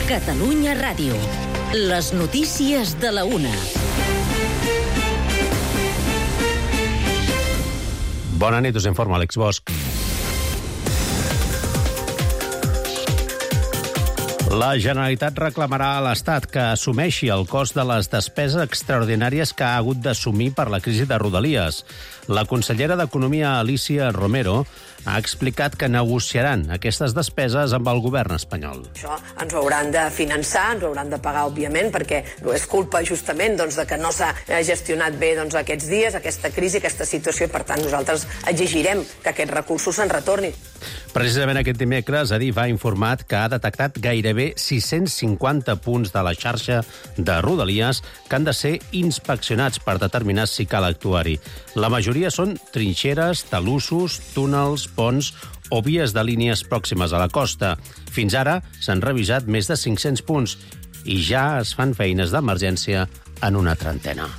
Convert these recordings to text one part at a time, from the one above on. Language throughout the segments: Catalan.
Catalunya Ràdio. Les notícies de la 1. Bona nit, us informa Àlex Bosch. La Generalitat reclamarà a l'Estat que assumeixi el cost de les despeses extraordinàries que ha hagut d'assumir per la crisi de Rodalies. La consellera d'Economia, Alícia Romero, ha explicat que negociaran aquestes despeses amb el govern espanyol. Això ens ho hauran de finançar, ens ho hauran de pagar, òbviament, perquè no és culpa justament de que no s'ha gestionat bé aquests dies, aquesta crisi, aquesta situació, i per tant nosaltres exigirem que aquests recursos se'n retornin. Precisament aquest dimecres, Adif ha informat que ha detectat gairebé 650 punts de la xarxa de Rodalies que han de ser inspeccionats per determinar si cal actuar-hi. La majoria són trinxeres, talussos, túnels, ponts o vies de línies pròximes a la costa. Fins ara s'han revisat més de 500 punts i ja es fan feines d'emergència en una trentena.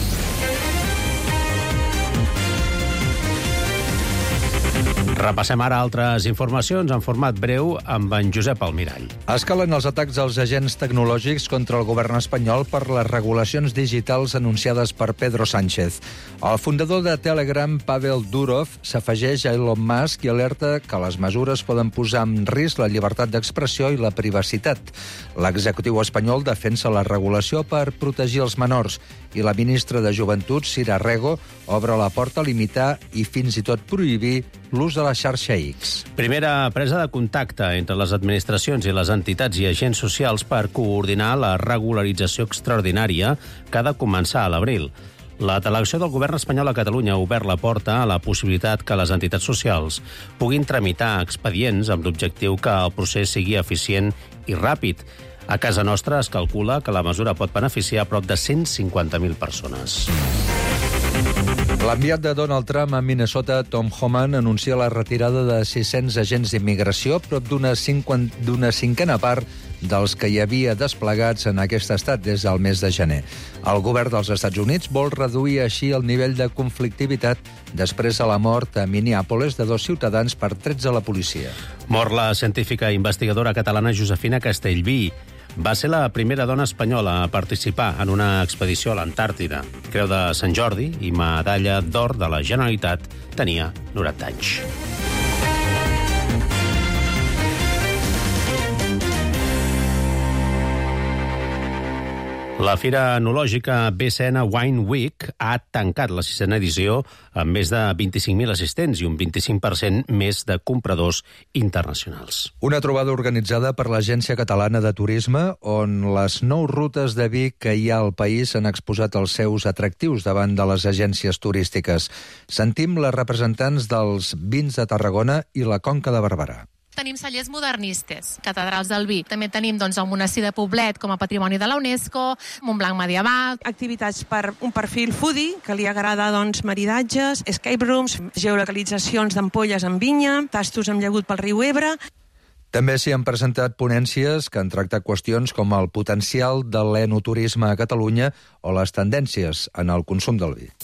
Repassem ara altres informacions en format breu amb en Josep Almirall. Escalen els atacs als agents tecnològics contra el govern espanyol per les regulacions digitals anunciades per Pedro Sánchez. El fundador de Telegram, Pavel Durov, s'afegeix a Elon Musk i alerta que les mesures poden posar en risc la llibertat d'expressió i la privacitat. L'executiu espanyol defensa la regulació per protegir els menors i la ministra de Joventut, Sira Rego, obre la porta a limitar i fins i tot prohibir l'ús de la xarxa X. Primera presa de contacte entre les administracions i les entitats i agents socials per coordinar la regularització extraordinària que ha de començar a l'abril. La delegació del govern espanyol a Catalunya ha obert la porta a la possibilitat que les entitats socials puguin tramitar expedients amb l'objectiu que el procés sigui eficient i ràpid. A casa nostra es calcula que la mesura pot beneficiar a prop de 150.000 persones. L'enviat de Donald Trump a Minnesota, Tom Homan, anuncia la retirada de 600 agents d'immigració, prop d'una cinquena part dels que hi havia desplegats en aquest estat des del mes de gener. El govern dels Estats Units vol reduir així el nivell de conflictivitat després de la mort a Minneapolis de 2 ciutadans per trets a la policia. Mor la científica investigadora catalana Josefina Castellví. Va ser la primera dona espanyola a participar en una expedició a l'Antàrtida. Creu de Sant Jordi i medalla d'or de la Generalitat. Tenia 90 anys. La Fira Enològica BCN Wine Week ha tancat la 6a edició amb més de 25.000 assistents i un 25% més de compradors internacionals. Una trobada organitzada per l'Agència Catalana de Turisme, on les 9 rutes de vi que hi ha al país han exposat els seus atractius davant de les agències turístiques. Sentim les representants dels vins de Tarragona i la Conca de Barberà. Tenim cellers modernistes, catedrals del vi. També tenim el monestir de Poblet com a patrimoni de la UNESCO, Montblanc medieval. Activitats per un perfil foodie, que li agrada maridatges, escape rooms, geolocalitzacions d'ampolles en vinya, tastos amb llegut pel riu Ebre. També s'hi han presentat ponències que han tractat qüestions com el potencial de l'enoturisme a Catalunya o les tendències en el consum del vi.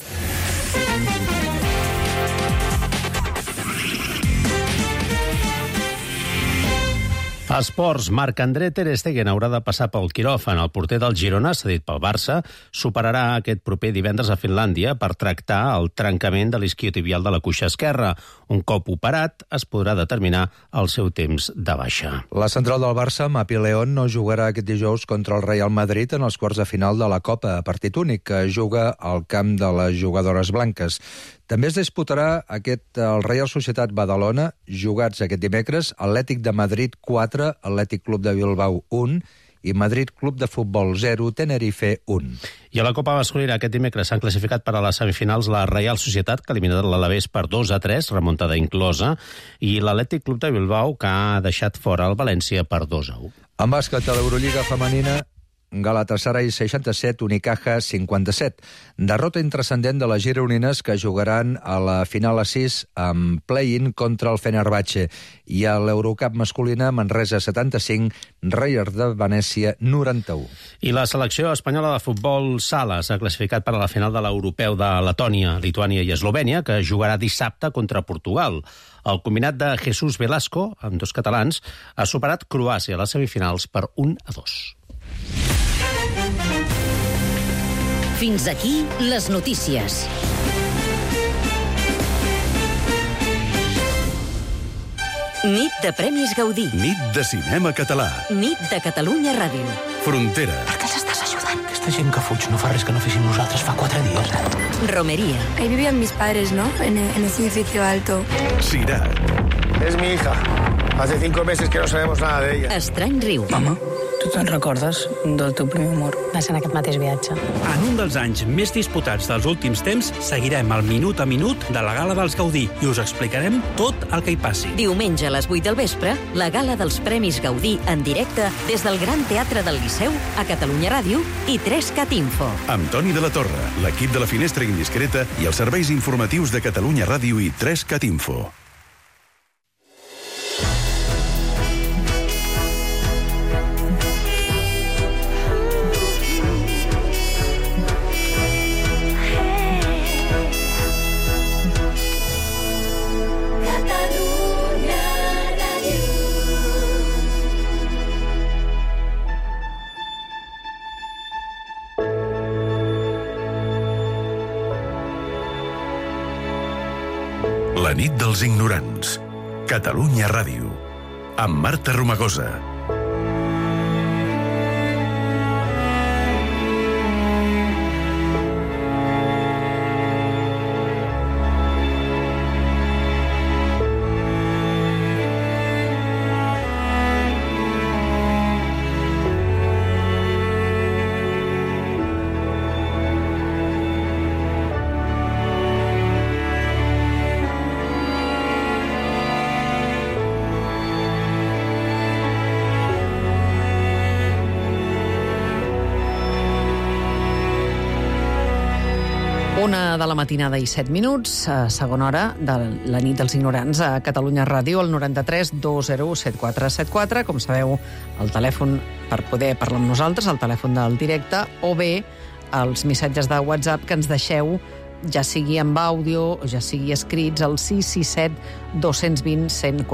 Esports. Marc-André Ter Stegen haurà de passar pel quiròfan. El porter del Girona, cedit pel Barça, superarà aquest proper divendres a Finlàndia per tractar el trencament de l'isquiotibial de la cuixa esquerra. Un cop operat, es podrà determinar el seu temps de baixa. La central del Barça, Mapi León, no jugarà aquest dijous contra el Real Madrid en els quarts de final de la Copa a partit únic, que juga al camp de les jugadores blanques. També es disputarà el Reial Societat Badalona, jugats aquest dimecres, Atlètic de Madrid 4, Atlètic Club de Bilbao 1 i Madrid Club de Futbol 0, Tenerife 1. I a la Copa Masculina aquest dimecres s'han classificat per a les semifinals la Reial Societat, que ha eliminat l'Alavés per 2-3, remuntada inclosa, i l'Atlètic Club de Bilbao, que ha deixat fora el València per 2-1. En bàsquet, a l'Eurolliga femenina, Galatasaray 67, Unicaja 57. Derrota intrascendent de les gironines que jugaran a la final a 6 amb play-in contra el Fenerbahce. I a l'Eurocup masculina, Manresa 75, Raiders de Venècia 91. I la selecció espanyola de futbol sala s'ha classificat per a la final de l'europeu de Letònia, Lituània i Eslovènia, que jugarà dissabte contra Portugal. El combinat de Jesús Velasco, amb 2 catalans, ha superat Croàcia a les semifinals per 1-2. Fins aquí les notícies. Nit de Premis Gaudí. Nit de cinema català. Nit de Catalunya Ràdio. Frontera. Per què els estàs ajudant? Aquesta gent que fuig no fa res que no féssim nosaltres fa 4 dies. Romería. Ahí vivían mis padres, ¿no? En ese edificio alto. Cirat. Es mi hija. Hace 5 meses que no sabemos nada de ella. Estrany riu. Mama, tu te'n recordes del teu primer amor? Va ser en aquest mateix viatge. En un dels anys més disputats dels últims temps, seguirem el minut a minut de la Gala dels Gaudí i us explicarem tot el que hi passi. Diumenge a les 8 del vespre, la Gala dels Premis Gaudí en directe des del Gran Teatre del Liceu, a Catalunya Ràdio i 3CAT Info. Amb Toni de la Torre, l'equip de la Finestra Indiscreta i els serveis informatius de Catalunya Ràdio i 3CAT Info. La nit dels ignorants. Catalunya Ràdio. Amb Marta Romagosa. Una de la matinada i 7 minuts, segona hora de la nit dels ignorants a Catalunya Ràdio, al 93 201 7474. Com sabeu, el telèfon per poder parlar amb nosaltres, el telèfon del directe, o bé els missatges de WhatsApp que ens deixeu, ja sigui amb àudio o ja sigui escrits, al 667 220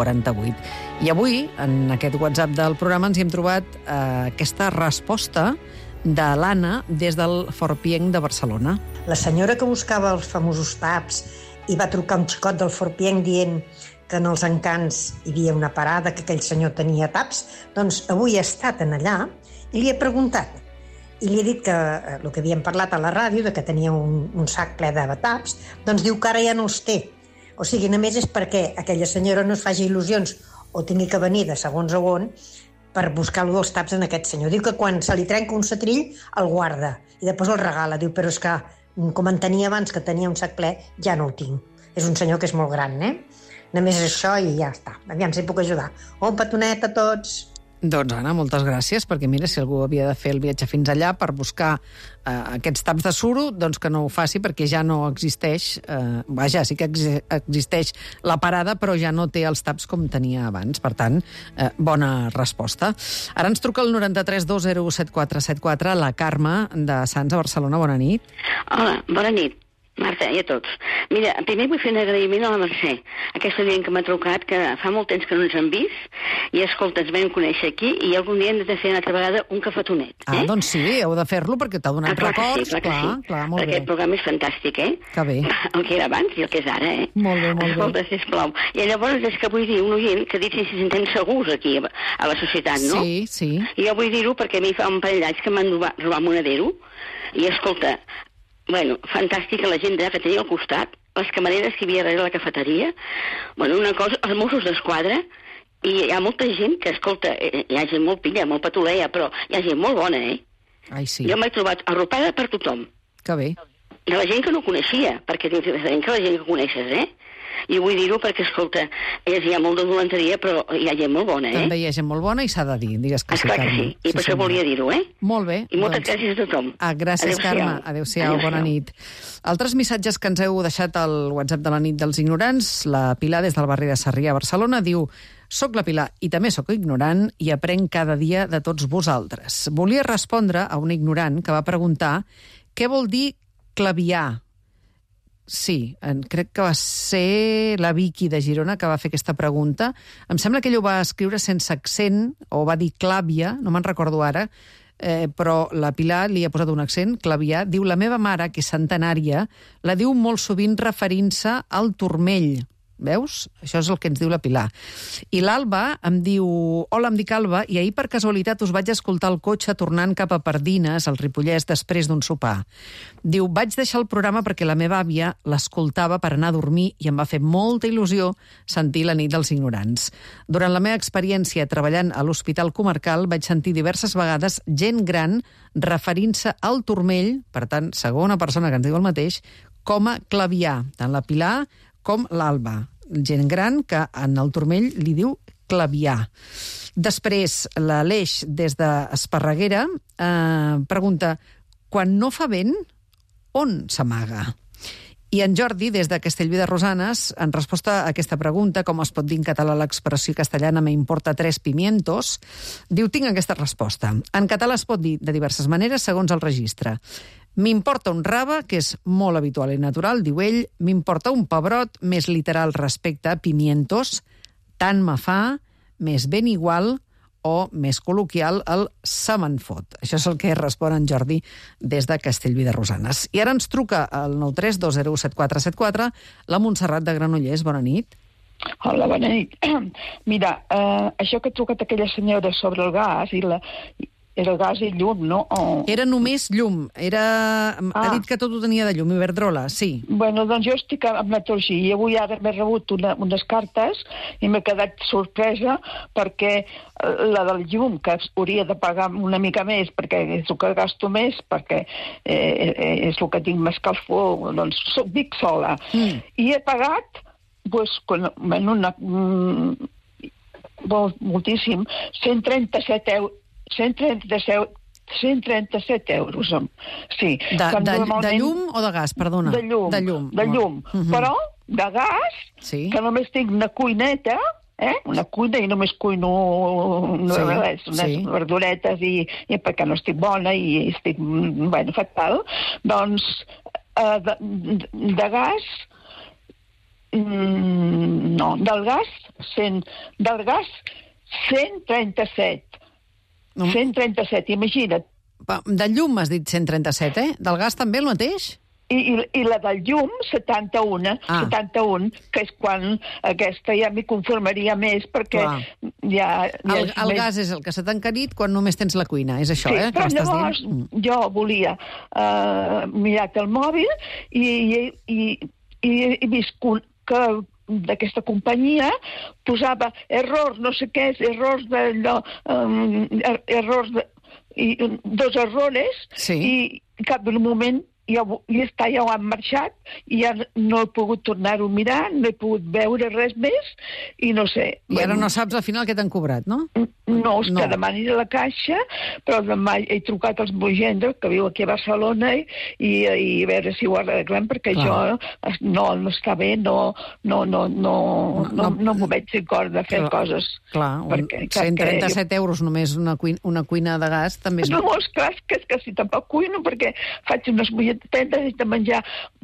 148. I avui, en aquest WhatsApp del programa, ens hi hem trobat aquesta resposta de l'Anna des del Forpienc de Barcelona. La senyora que buscava els famosos taps i va trucar un xicot del Forpienc dient que en els Encants hi havia una parada, que aquell senyor tenia taps, doncs avui ha estat en allà i li he preguntat. I li he dit que el que havíem parlat a la ràdio, de que tenia un sac ple de taps, doncs diu que ara ja no els té. O sigui, només és perquè aquella senyora no es faci il·lusions o tingui que venir de segons a on per buscar-lo dels taps en aquest senyor. Diu que quan se li trenca un setrill, el guarda i després el regala. Diu, però és que, com en tenia abans, que tenia un sac ple, ja no el tinc. És un senyor que és molt gran, Només és això i ja està. Aviam si puc ajudar. Un petonet a tots. Doncs, Anna, moltes gràcies, perquè mira, si algú havia de fer el viatge fins allà per buscar aquests taps de suro, doncs que no ho faci, perquè ja no existeix, vaja, sí que existeix la parada, però ja no té els taps com tenia abans. Per tant, bona resposta. Ara ens truca el 93 201 7474, la Carme de Sants, a Barcelona. Bona nit. Hola, bona nit. Marta, i a tots. Mira, primer vull fer un agraïment a la Mercè, aquesta gent que m'ha trucat, que fa molt temps que no ens han vist, i escolta, ens vam conèixer aquí, i algun dia hem de fer una altra vegada un cafetonet. Doncs sí, heu de fer-lo perquè t'ha donat records. Clar, molt bé. Aquest programa és fantàstic, Que bé. El que era abans i el que és ara, Molt bé, molt bé. Escolta, sisplau. I llavors és que vull dir un oient que ha dit si se senten segurs aquí a la societat, no? Sí. I jo vull dir-ho perquè a mi fa un parell d'anys que m'han robat monedero, i escolta, bueno, fantàstica la gent que tenia al costat, les camareres que hi havia darrere la cafeteria, bueno, una cosa, els Mossos d'Esquadra, i hi ha molta gent que, escolta, hi ha gent molt pilla, molt patulea, però hi ha gent molt bona, Ai, sí. Jo m'he trobat arropada per tothom. Que bé. De la gent que no coneixia, perquè dius, de la gent que coneixes, I vull dir-ho perquè, escolta, hi ha molt de dolenteria, però hi ha gent molt bona, També hi ha gent molt bona i s'ha de dir, digues que sí, Carme. Carme. Sí, i per això volia dir-ho, Molt bé. I moltes gràcies a tothom. Gràcies, Carme. Adéu-siau, bona nit. Altres missatges que ens heu deixat al WhatsApp de la nit dels ignorants. La Pilar, des del barri de Sarrià, Barcelona, diu: soc la Pilar i també soc ignorant i aprenc cada dia de tots vosaltres. Volia respondre a un ignorant que va preguntar què vol dir claviar. Sí, crec que va ser la Vicky de Girona que va fer aquesta pregunta. Em sembla que ell ho va escriure sense accent, o va dir clàvia, no me'n recordo ara, però la Pilar li ha posat un accent, claviar. Diu: la meva mare, que és centenària, la diu molt sovint referint-se al turmell. Veus? Això és el que ens diu la Pilar. I l'Alba em diu: hola, em dic Alba, i ahir per casualitat us vaig escoltar al cotxe tornant cap a Pardines, al Ripollès, després d'un sopar. Diu: vaig deixar el programa perquè la meva àvia l'escoltava per anar a dormir i em va fer molta il·lusió sentir la nit dels ignorants. Durant la meva experiència treballant a l'Hospital Comarcal vaig sentir diverses vegades gent gran referint-se al turmell, per tant, segona persona que ens diu el mateix, com a claviar. Tant la Pilar com l'Alba, gent gran que en el turmell li diu claviar. Després, l'Aleix, des d'Esparreguera, pregunta: quan no fa vent, on s'amaga? I en Jordi, des de Castellví de Rosanes, en resposta a aquesta pregunta, com es pot dir en català l'expressió castellana me importa 3 pimientos, diu: tinc aquesta resposta. En català es pot dir de diverses maneres segons el registre. M'importa un rave, que és molt habitual i natural, diu ell. M'importa un pebrot, més literal respecte a pimientos. Tant me fa, més ben igual, o més col·loquial, el se me'n fot. Això és el que respon en Jordi des de Castellví de Rosanes. I ara ens truca al 932017474 la Montserrat de Granollers. Bona nit. Hola, bona nit. Mira, això que ha trucat aquella senyora sobre el gas era gas i llum, no? Era només llum. Ha dit que tot ho tenia de llum, Iberdrola, sí. Bueno, doncs jo estic amb metal·lurgia i avui ara m'he rebut unes cartes i m'he quedat sorpresa perquè la del llum, que hauria de pagar una mica més perquè és el que gasto més, perquè és el que tinc més calfor, doncs dic sola. I he pagat, doncs, moltíssim, 137 euros. 137 euros, sí. De llum o de gas, perdona? De llum. Però de gas, que només tinc una cuineta, una cuina i només cuino unes verduretes i perquè no estic bona i estic, fatal, doncs de gas, no, del gas 137. 137, imagina't. De llum m'has dit 137, Del gas també el mateix? I la del llum, 71, que és quan aquesta ja m'hi conformaria més, perquè el gas és el que s'ha encarit quan només tens la cuina, és això, Però llavors jo volia mirar el mòbil i he vist que d'aquesta companyia posava errors, no sé què és, errors dos errores, i cap d'un moment ja ho han marxat i ja no he pogut tornar-ho a mirar, no he pogut veure res més i no sé. I ara no saps al final què t'han cobrat, no? No, és que demà aniré a la caixa, però demà he trucat als meus gendres, que viu aquí a Barcelona, i a veure si ho arreglem, perquè jo no està bé, no m'ho veig en cor de fer coses. Clar, 137 euros només una cuina de gas també és... No, és clar, és que si tampoc cuino, perquè faig unes mulletetes i de menjar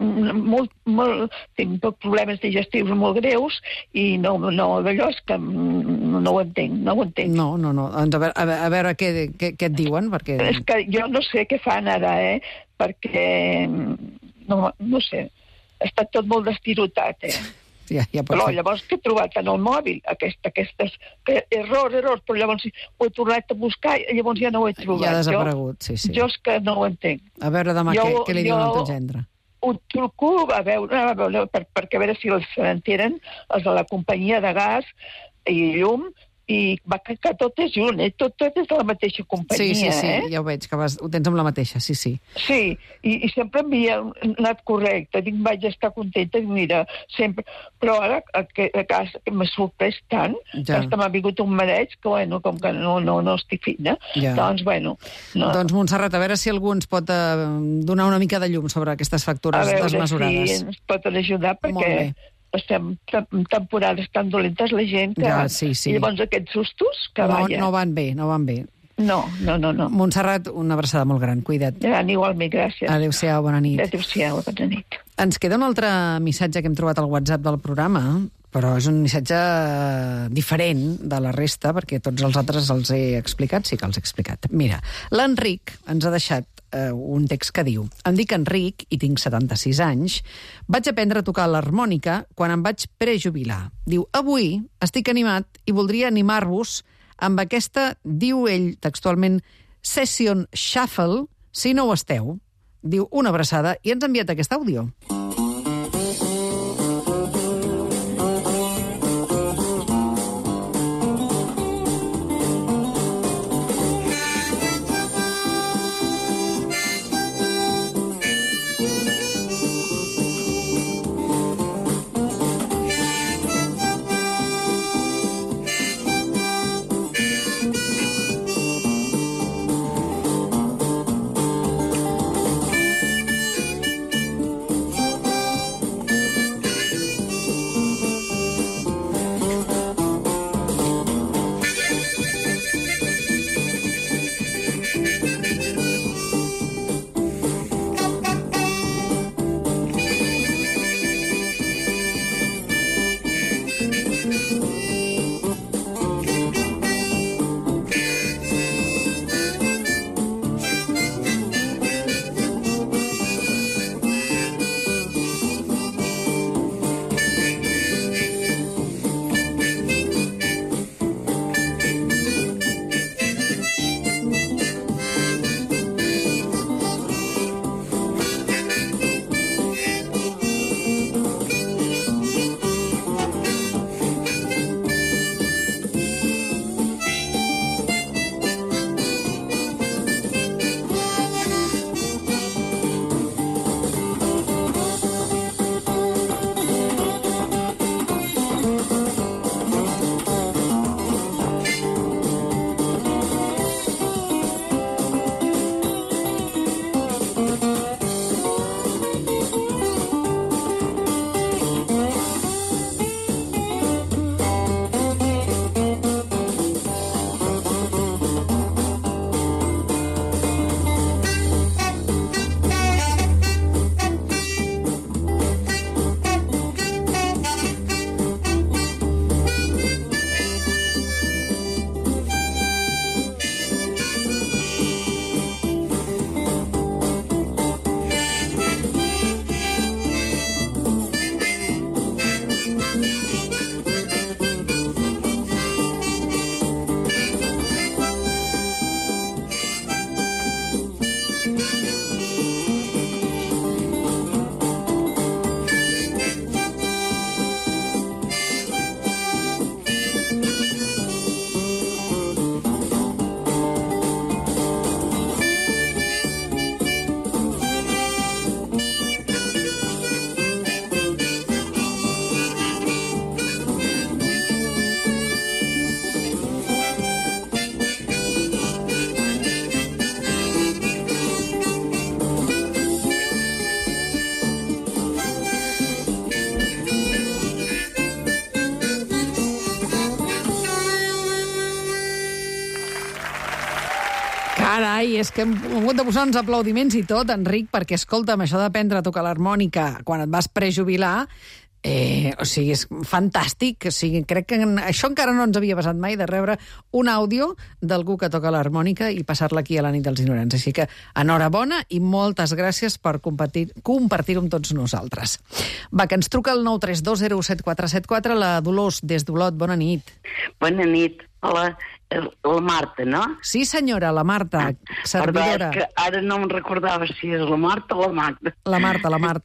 tinc problemes digestius molt greus, i no, d'allò és que no ho entenc. No. A veure què et diuen, perquè... És que jo no sé què fan ara, perquè... No sé. Està tot molt destirotat, Però llavors que he trobat en el mòbil aquestes errors, però llavors ho he tornat a buscar i llavors ja no ho he trobat. Ja ha desaparegut, sí. Jo és que no ho entenc. A veure demà què li diuen al teu gendre. Ho truco a veure perquè a veure si els s'enteren, els de la companyia de gas i llum, i va que tot és junt, tot és de la mateixa companyia. Sí, ja ho veig, que ho tens amb la mateixa, sí. Sí, i sempre m'havia anat correcte, vaig estar contenta, mira, sempre. Però ara, a casa, que m'ha sorprès tant, que hasta m'ha vingut un mareig, que, bueno, com que no estic fina, doncs, bueno... Doncs, Montserrat, a veure si algú ens pot donar una mica de llum sobre aquestes factures desmesurades. A veure si ens poden ajudar, perquè... estem en temporades tan dolentes la gent que... I llavors aquests sustos que no van bé. No. Montserrat, una abraçada molt gran, cuida't. Igualment, gràcies. Adéu-siau, bona nit. Adéu-siau, bona nit. Ens queda un altre missatge que hem trobat al WhatsApp del programa, però és un missatge diferent de la resta, perquè tots els altres els he explicat, sí que els he explicat. Mira, l'Enric ens ha deixat un text que diu: em dic Enric i tinc 76 anys. Vaig aprendre a tocar l'harmònica quan em vaig prejubilar. Diu, avui estic animat i voldria animar-vos amb aquesta, diu ell textualment, Session Shuffle, si no ho esteu. Diu, una abraçada, i ens ha enviat aquest àudio. Carai, és que hem hagut de posar uns aplaudiments i tot, Enric, perquè, escolta'm, això d'aprendre a tocar l'harmònica quan et vas prejubilar, o sigui, és fantàstic. O sigui, crec que això encara no ens havia passat mai, de rebre un àudio d'algú que toca l'harmònica i passar-la aquí a la nit dels ignorants. Així que, enhorabona i moltes gràcies per compartir-ho amb tots nosaltres. Va, que ens truca el 932017474, la Dolors, des d'Olot. Bona nit. Bona nit. Hola, la Marta, no? Sí, senyora, la Marta, servidora. Perdó, és que ara no em recordava si és la Marta o la Magda. La Marta.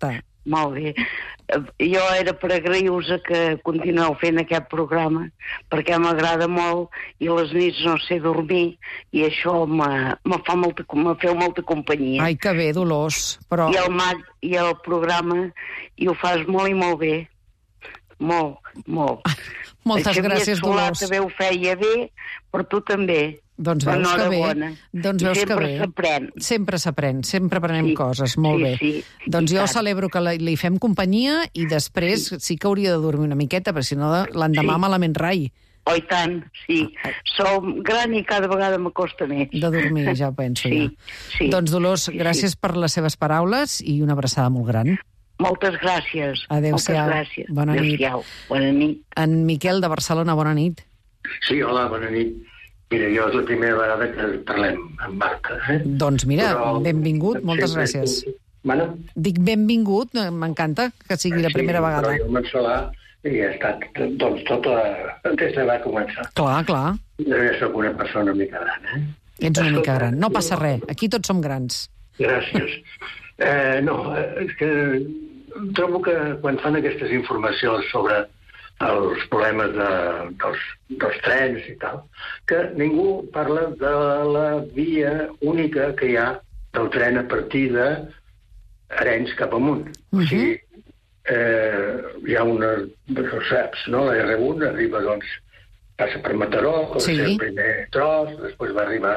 Molt bé. Jo era per agrair-vos que continueu fent aquest programa, perquè m'agrada molt i les nits no sé dormir i això me feu molta companyia. Ai, que bé, Dolors. Però... I el programa i ho fas molt i molt bé. Molt, molt. Moltes gràcies, Dolors. També ho feia bé, però tu també. Doncs veus que bé. Doncs veus que bé. S'aprèn. Sempre s'aprèn, sempre aprenem coses, molt bé. Doncs jo celebro que li fem companyia i després sí que hauria de dormir una miqueta, perquè si no l'endemà malament rai. Oh, i tant, sí. Som gran i cada vegada m'acosta més. De dormir, ja penso ja. Doncs, Dolors, gràcies per les seves paraules i una abraçada molt gran. Moltes gràcies. Adéu-siau. Bona nit. Bona nit. En Miquel, de Barcelona, bona nit. Sí, hola, bona nit. Mira, jo és la primera vegada que parlem amb Marta. Doncs mira, benvingut, moltes gràcies. Dic benvingut, m'encanta que sigui la primera vegada. Però jo me'n solar i he estat, doncs, des de va començar. Clar. Jo soc una persona una mica gran, Ets una mica gran, no passa res, aquí tots som grans. Gràcies. No, és que trobo que quan fan aquestes informacions sobre els problemes dels trens i tal, que ningú parla de la via única que hi ha del tren a partir d'Arenys cap amunt. O sigui, hi ha una... Ho saps, no? La R1 arriba, doncs, passa per Mataró, el primer tros, després va arribar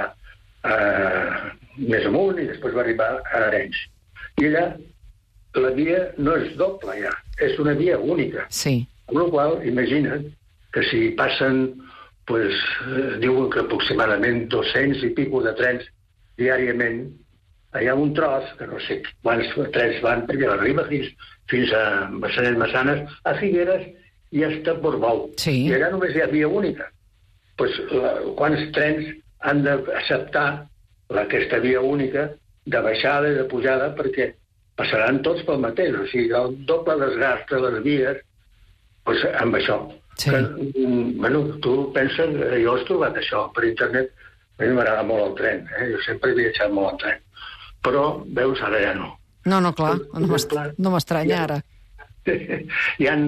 més amunt i després va arribar a Arenys. I allà la via no és doble, ja. És una via única. Sí. Amb la qual imagina't que si passen, diuen que aproximadament 200 i pico de trens diàriament, hi ha un tros, que no sé quants trens van, perquè arriba fins a Massanet-Massanes, a Figueres i fins a Portbou. Sí. I allà només hi ha via única. Quants trens han d'acceptar aquesta via única de baixada i de pujada, perquè passaran tots pel mateix. O sigui, el doble desgast de les vies amb això. Sí. Tu penses, jo he trobat això per internet, a mi m'agrada molt el tren, jo sempre he viatjat molt en tren, però veus, ara ja no. No, clar, no m'estranya ara. Hi ha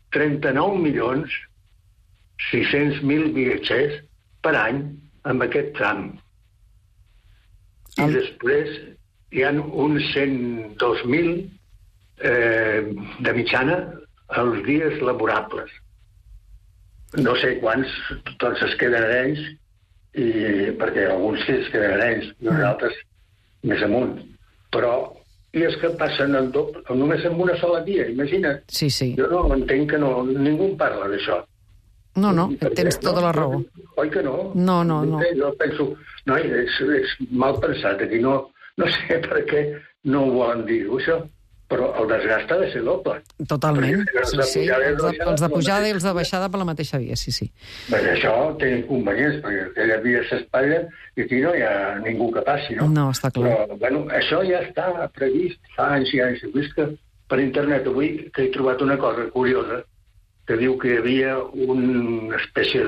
39.600.000 viatgers per any amb aquest tram. I després hi ha uns 102.000 de mitjana els dies laborables. No sé quants, tots es queden a Arenys, perquè alguns sí es queden a Arenys i uns altres més amunt. Però i és que passen només amb una sola via, imagina't. Sí. Jo no entenc que ningú parla d'això. No, tens tota la raó. Oi que no? No. Jo penso, és mal pensat aquí, no sé per què no ho volen dir, això. Però el desgast ha de ser doble. Totalment, sí. Els de pujada i els de baixada per la mateixa via, sí. Perquè això té inconvenients, perquè aquella via s'espatlla i aquí no hi ha ningú que passi, no? No, està clar. Però, això ja està previst fa anys i anys. He vist que per internet avui que he trobat una cosa curiosa, que diu que hi havia una espècie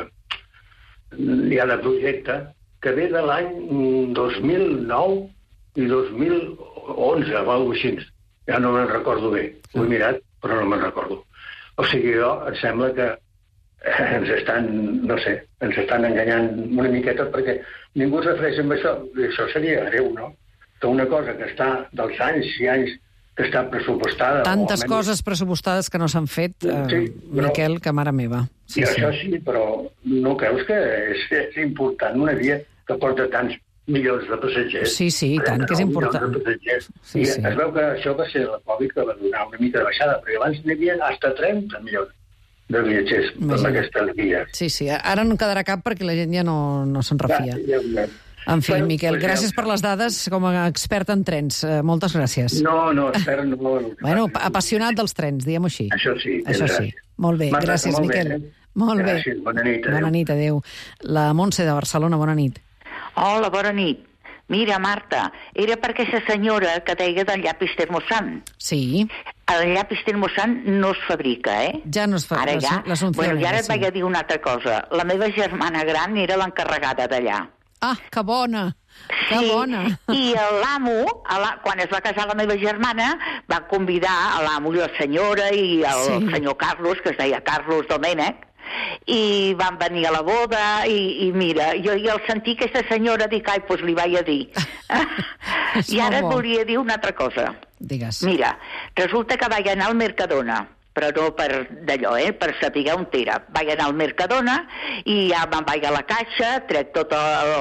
de projecte que ve de l'any 2009 i 2011, o alguna cosa així. Ja no me'n recordo bé. Ho he mirat, però no me'n recordo. O sigui, em sembla que ens estan enganyant una miqueta perquè ningú es refereix amb això. Això seria greu, no? Que una cosa que està dels anys i anys que està pressupostada... Tantes coses pressupostades que no s'han fet, Miquel, que mare meva. I això sí, però no creus que és important una via que porta tants milions de passatgers. Sí, i tant, que és important. I es veu que això va ser la Covid que va donar una mica de baixada, perquè abans n'hi havia fins a 30 milions de viatgers per aquestes vies. Sí, ara no quedarà cap perquè la gent ja no se'n refia. En fi, Miquel, gràcies per les dades com a expert en trens. Moltes gràcies. No, expert no. Bueno, apassionat dels trens, diguem-ho així. Això sí. Molt bé, gràcies, Miquel. Molt bé. Gràcies, bona nit. Bona nit, adéu. La Montse de Barcelona, bona nit. Hola, bona nit. Mira, Marta, era perquè aquesta senyora que deia del llapis termosan. Sí. El llapis termosan no es fabrica, Ja no es fabrica. Bueno, i ara et vaig a dir una altra cosa. La meva germana gran era l'encarregada d'allà. Ah, que bona! Que bona! I l'amo, quan es va casar la meva germana, va convidar l'amo i la senyora i el senyor Carlos, que es deia Carlos Domènech, i van venir a la boda i mira, jo al sentir aquesta senyora dic, ai, doncs li vaig a dir. I ara et volia dir una altra cosa. Digues. Mira, resulta que vaig anar al Mercadona, però no per d'allò, per saber on era. Vaig anar al Mercadona i ja me'n vaig a la caixa, trec tota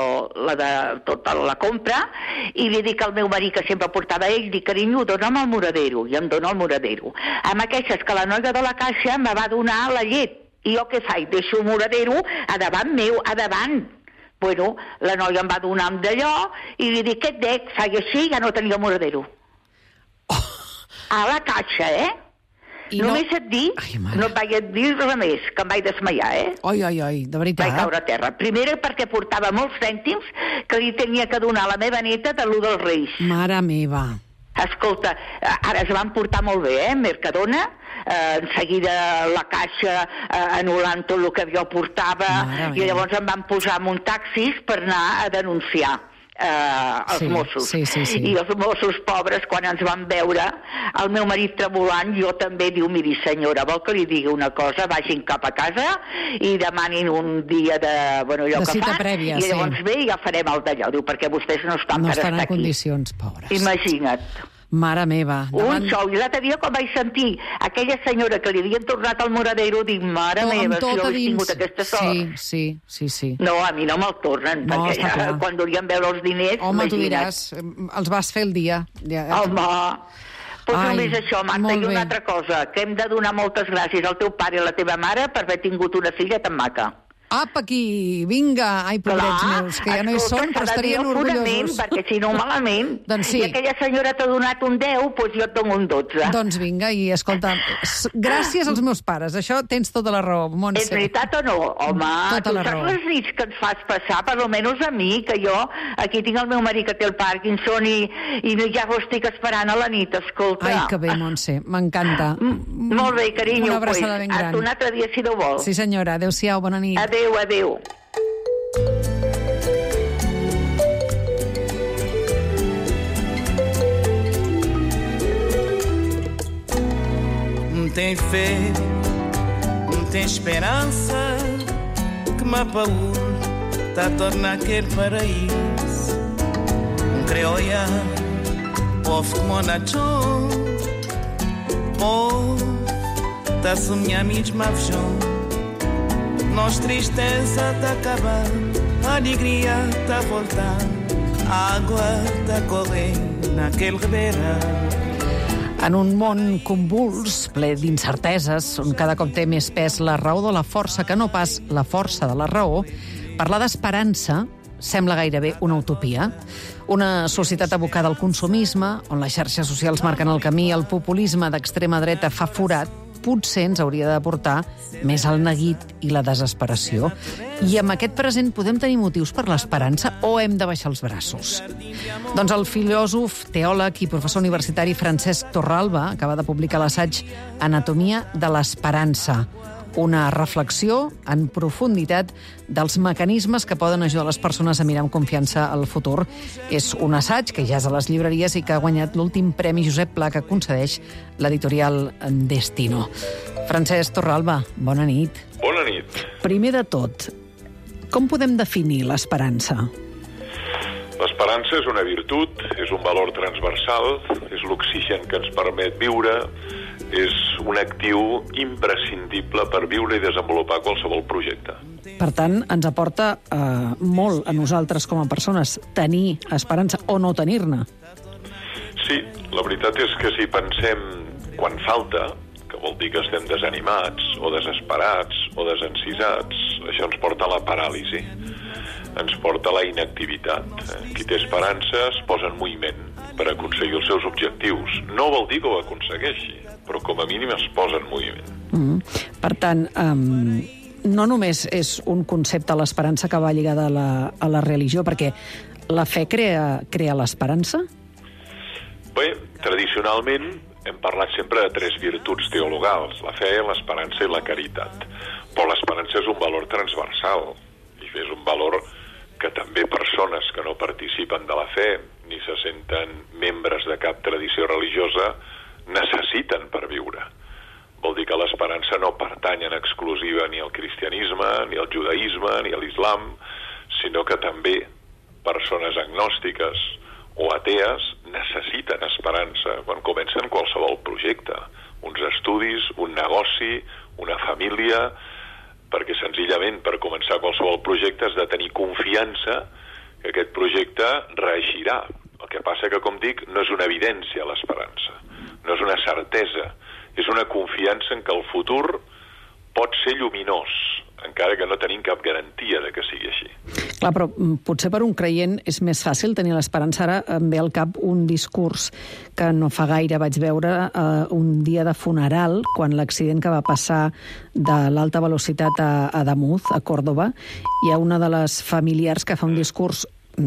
la compra i li dic al meu marit, que sempre portava ell, dic, carinyo, dona'm el moradero, i em dona el moradero. Amb aquestes que la noia de la caixa me va donar la llet. I jo què faig? Deixo el moradero a davant meu, a davant. Bueno, la noia em va donar amb d'allò i li dic, què et dec? Faig així i ja no tenia moradero. A la caixa, Només et dic, no et vaig dir res més, que em vaig desmaiar, Oi, de veritat. Vaig caure a terra. Primer perquè portava molts cèntims que li tenia que donar a la meva neta de l'1 dels Reis. Mare meva. Escolta, ara es van portar molt bé, Mercadona, en seguida la caixa anul·lant tot el que jo portava, i llavors em van posar en un taxis per anar a denunciar els Mossos. I els Mossos pobres, quan ens van veure, el meu marit tremolant, jo també, diu, miri senyora, vol que li digui una cosa, vagin cap a casa i demanin un dia de cita prèvia, i llavors ve i ja farem el d'allò, diu, perquè vostès no estan per estar aquí. No estan en condicions, pobres. Imagina't. Mare meva. Un xou. I l'altre dia, quan vaig sentir aquella senyora que li havien tornat al moradero, dic, mare meva, si jo hagués tingut aquesta sort. Sí. No, a mi no me'l tornen, perquè quan volien veure els diners... Home, tu diràs, els vas fer el dia. Home, doncs només això, Marta, i una altra cosa, que hem de donar moltes gràcies al teu pare i a la teva mare per haver tingut una filla tan maca. Apa, aquí, vinga! Ai, pobrets meus, que ja no hi són, però estarien orgullosos. Perquè si no, malament. Doncs sí. I aquella senyora t'ha donat un 10, doncs jo et dono un 12. Doncs vinga, i escolta, gràcies als meus pares, això tens tota la raó, Montse. És veritat o no? Home, tu saps les nits que ens fas passar, per almenys a mi, que jo aquí tinc el meu marit que té el Parkinson i ja ho estic esperant a la nit, escolta. Ai, que bé, Montse, m'encanta. Molt bé, carinyo, una abraçada ben gran. Un altre dia, si no vols. Sí, senyora, adéu-siau, bona nit. Adéu. Tem fé, tem esperança que Mapaú tá a tornar aquele paraíso. Creoia, povo como Nachon, povo tá a sonhar mesmo a visão. Nossa tristeza tá acabando, a alegria tá voltando, a água tá correndo naquele ribeirão. En un món convuls, ple d'incerteses, on cada cop té més pes la raó de la força que no pas la força de la raó, parlar d'esperança sembla gairebé una utopia. Una societat abocada al consumisme, on les xarxes socials marquen el camí, el populisme d'extrema dreta fa forat, potser ens hauria de portar més al neguit i la desesperació. I amb aquest present podem tenir motius per l'esperança o hem de baixar els braços? Doncs el filòsof, teòleg i professor universitari Francesc Torralba acaba de publicar l'assaig Anatomia de l'esperança, una reflexió en profunditat dels mecanismes que poden ajudar les persones a mirar amb confiança al futur. És un assaig que ja és a les llibreries i que ha guanyat l'últim Premi Josep Pla que concedeix l'editorial Destino. Francesc Torralba, bona nit. Bona nit. Primer de tot, com podem definir l'esperança? L'esperança és una virtut, és un valor transversal, és l'oxigen que ens permet viure, és un actiu imprescindible per viure i desenvolupar qualsevol projecte. Per tant, ens aporta molt a nosaltres com a persones tenir esperança o no tenir-ne. Sí, la veritat és que si pensem quan falta, que vol dir que estem desanimats o desesperats o desencisats, això ens porta a la paràlisi, ens porta a la inactivitat. Qui té esperança es posa en moviment per aconseguir els seus objectius. No vol dir que ho aconsegueixi, però com a mínim es posa en moviment. Per tant, no només és un concepte, l'esperança, que va lligada a la religió, perquè la fe crea l'esperança? Bé, tradicionalment hem parlat sempre de tres virtuts teologals, la fe, l'esperança i la caritat. Però l'esperança és un valor transversal, i és un valor que també persones que no participen de la fe ni se senten membres de cap tradició religiosa necessiten per viure. Vol dir que l'esperança no pertany en exclusiva ni al cristianisme, ni al judaïsme, ni a l'islam, sinó que també persones agnòstiques o atees necessiten esperança quan comencen qualsevol projecte, uns estudis, un negoci, una família, perquè senzillament per començar qualsevol projecte has de tenir confiança que aquest projecte reeixirà. El que passa que, com dic, no és una evidència l'esperança, no és una certesa, és una confiança en que el futur pot ser lluminós, encara que no tenim cap garantia de que sigui així. Clar, però potser per un creient és més fàcil tenir l'esperança. Ara em ve al cap un discurs que no fa gaire vaig veure un dia de funeral, quan l'accident que va passar de l'alta velocitat a Adamuz, a Còrdova, hi ha una de les familiars que fa un discurs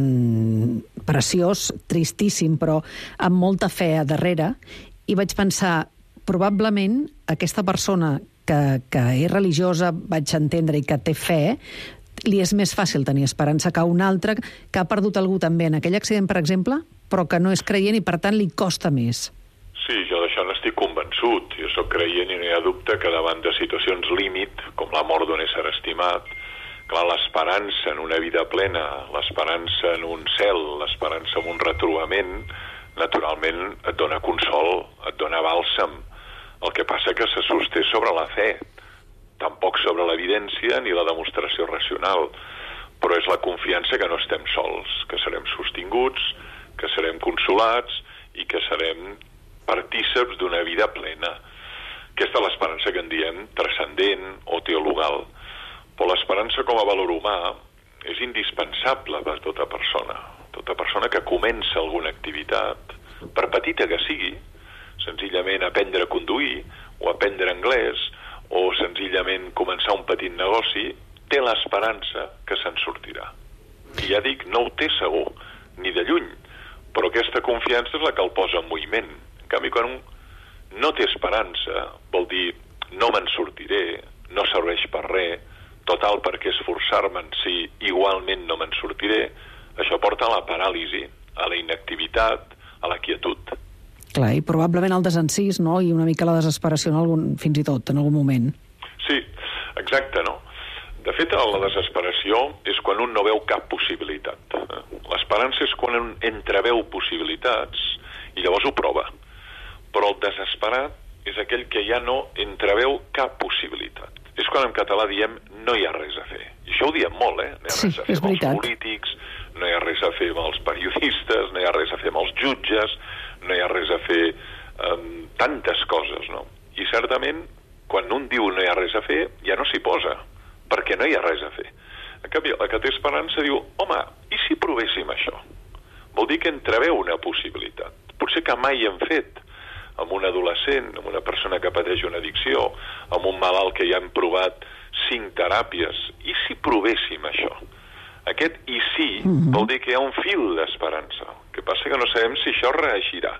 preciós, tristíssim, però amb molta fe a darrere, i vaig pensar, probablement aquesta persona que és religiosa, vaig entendre, i que té fe, li és més fàcil tenir esperança que un altre que ha perdut algú també en aquell accident, per exemple, però que no és creient i, per tant, li costa més. Sí, jo d'això n'estic convençut. Jo sóc creient i no hi ha dubte que davant de situacions límit, com la mort d'un ésser estimat, clar, l'esperança en una vida plena, l'esperança en un cel, l'esperança en un retrobament, naturalment et dona consol, et dona bàlsam. El que passa que se sosté sobre la fe, tampoc sobre l'evidència ni la demostració racional, però és la confiança que no estem sols, que serem sostinguts, que serem consolats i que serem partíceps d'una vida plena. Aquesta és l'esperança que en diem transcendent o teologal. Però l'esperança com a valor humà és indispensable per tota persona. Tota persona que comença alguna activitat, per petita que sigui, senzillament aprendre a conduir, o aprendre anglès, o senzillament començar un petit negoci, té l'esperança que se'n sortirà. I ja dic, no ho té segur, ni de lluny, però aquesta confiança és la que el posa en moviment. En canvi, quan un no té esperança, vol dir, no me'n sortiré, no serveix per res, total, perquè esforçar-me'n si igualment no me'n sortiré, això porta a la paràlisi, a la inactivitat, a la quietud. Clar, i probablement el desencís, no?, i una mica la desesperació fins i tot, en algun moment. Sí, exacte, no? De fet, la desesperació és quan un no veu cap possibilitat. L'esperança és quan un entreveu possibilitats i llavors ho prova. Però el desesperat és aquell que ja no entreveu cap possibilitat. És quan en català diem no hi ha res a fer. I això ho diem molt, No hi ha res a fer amb els polítics, no hi ha res a fer amb els periodistes, no hi ha res a fer amb els jutges, no hi ha res a fer amb tantes coses, no? I certament, quan un diu no hi ha res a fer, ja no s'hi posa, perquè no hi ha res a fer. En canvi, la que té esperança diu, home, i si provéssim això? Vol dir que entreveu una possibilitat. Potser que mai hem fet, amb un adolescent, amb una persona que pateix una addicció, amb un malalt que ja hem provat 5 teràpies. I si provéssim això? Aquest i sí vol dir que hi ha un fil d'esperança. El que passa que no sabem si això reeixirà.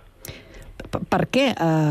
Per què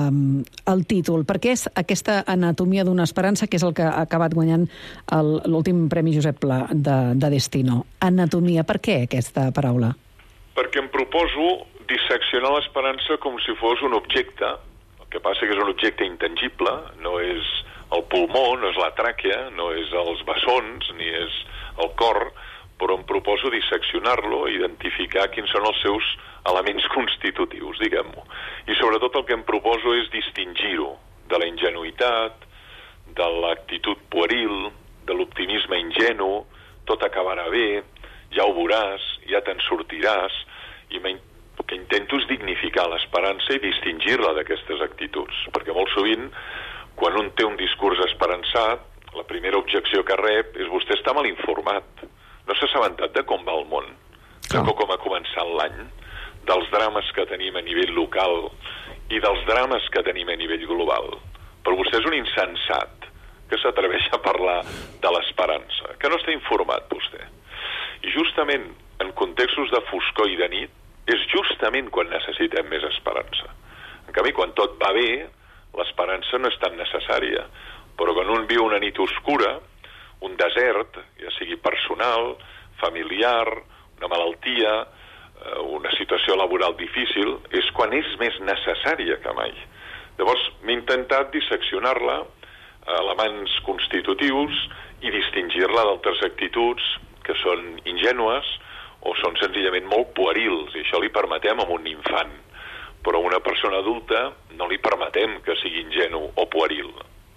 el títol? Per què és aquesta anatomia d'una esperança, que és el que ha acabat guanyant l'últim Premi Josep Pla de Destino? Anatomia, per què aquesta paraula? Perquè em proposo disseccionar l'esperança com si fos un objecte. El que passa que és un objecte intangible, no és el pulmó, no és la tràquea, no és els bessons, ni és el cor, però em proposo disseccionar-lo, identificar quins són els seus elements constitutius, diguem-ho. I sobretot el que em proposo és distingir-ho de la ingenuïtat, de l'actitud pueril, de l'optimisme ingenu, tot acabarà bé, ja ho veuràs, ja te'n sortiràs, i el que intento és dignificar l'esperança i distingir-la d'aquestes actituds, perquè molt sovint, quan un té un discurs esperançat, la primera objecció que rep és vostè està mal informat. No s'ha assabentat de com va el món, de com ha començat l'any, dels drames que tenim a nivell local i dels drames que tenim a nivell global. Però vostè és un insensat que s'atreveix a parlar de l'esperança, que no està informat vostè. I justament en contextos de foscor i de nit és justament quan necessitem més esperança. En canvi, quan tot va bé, l'esperança no és tan necessària. Però quan un viu una nit oscura, un desert, ja sigui personal, familiar, una malaltia, una situació laboral difícil, és quan és més necessària que mai. Llavors, m'he intentat disseccionar-la a elements constitutius i distingir-la d'altres actituds que són ingènues o són senzillament molt puerils, i això li permetem a un infant. Però a una persona adulta no li permetem que sigui ingenu o pueril.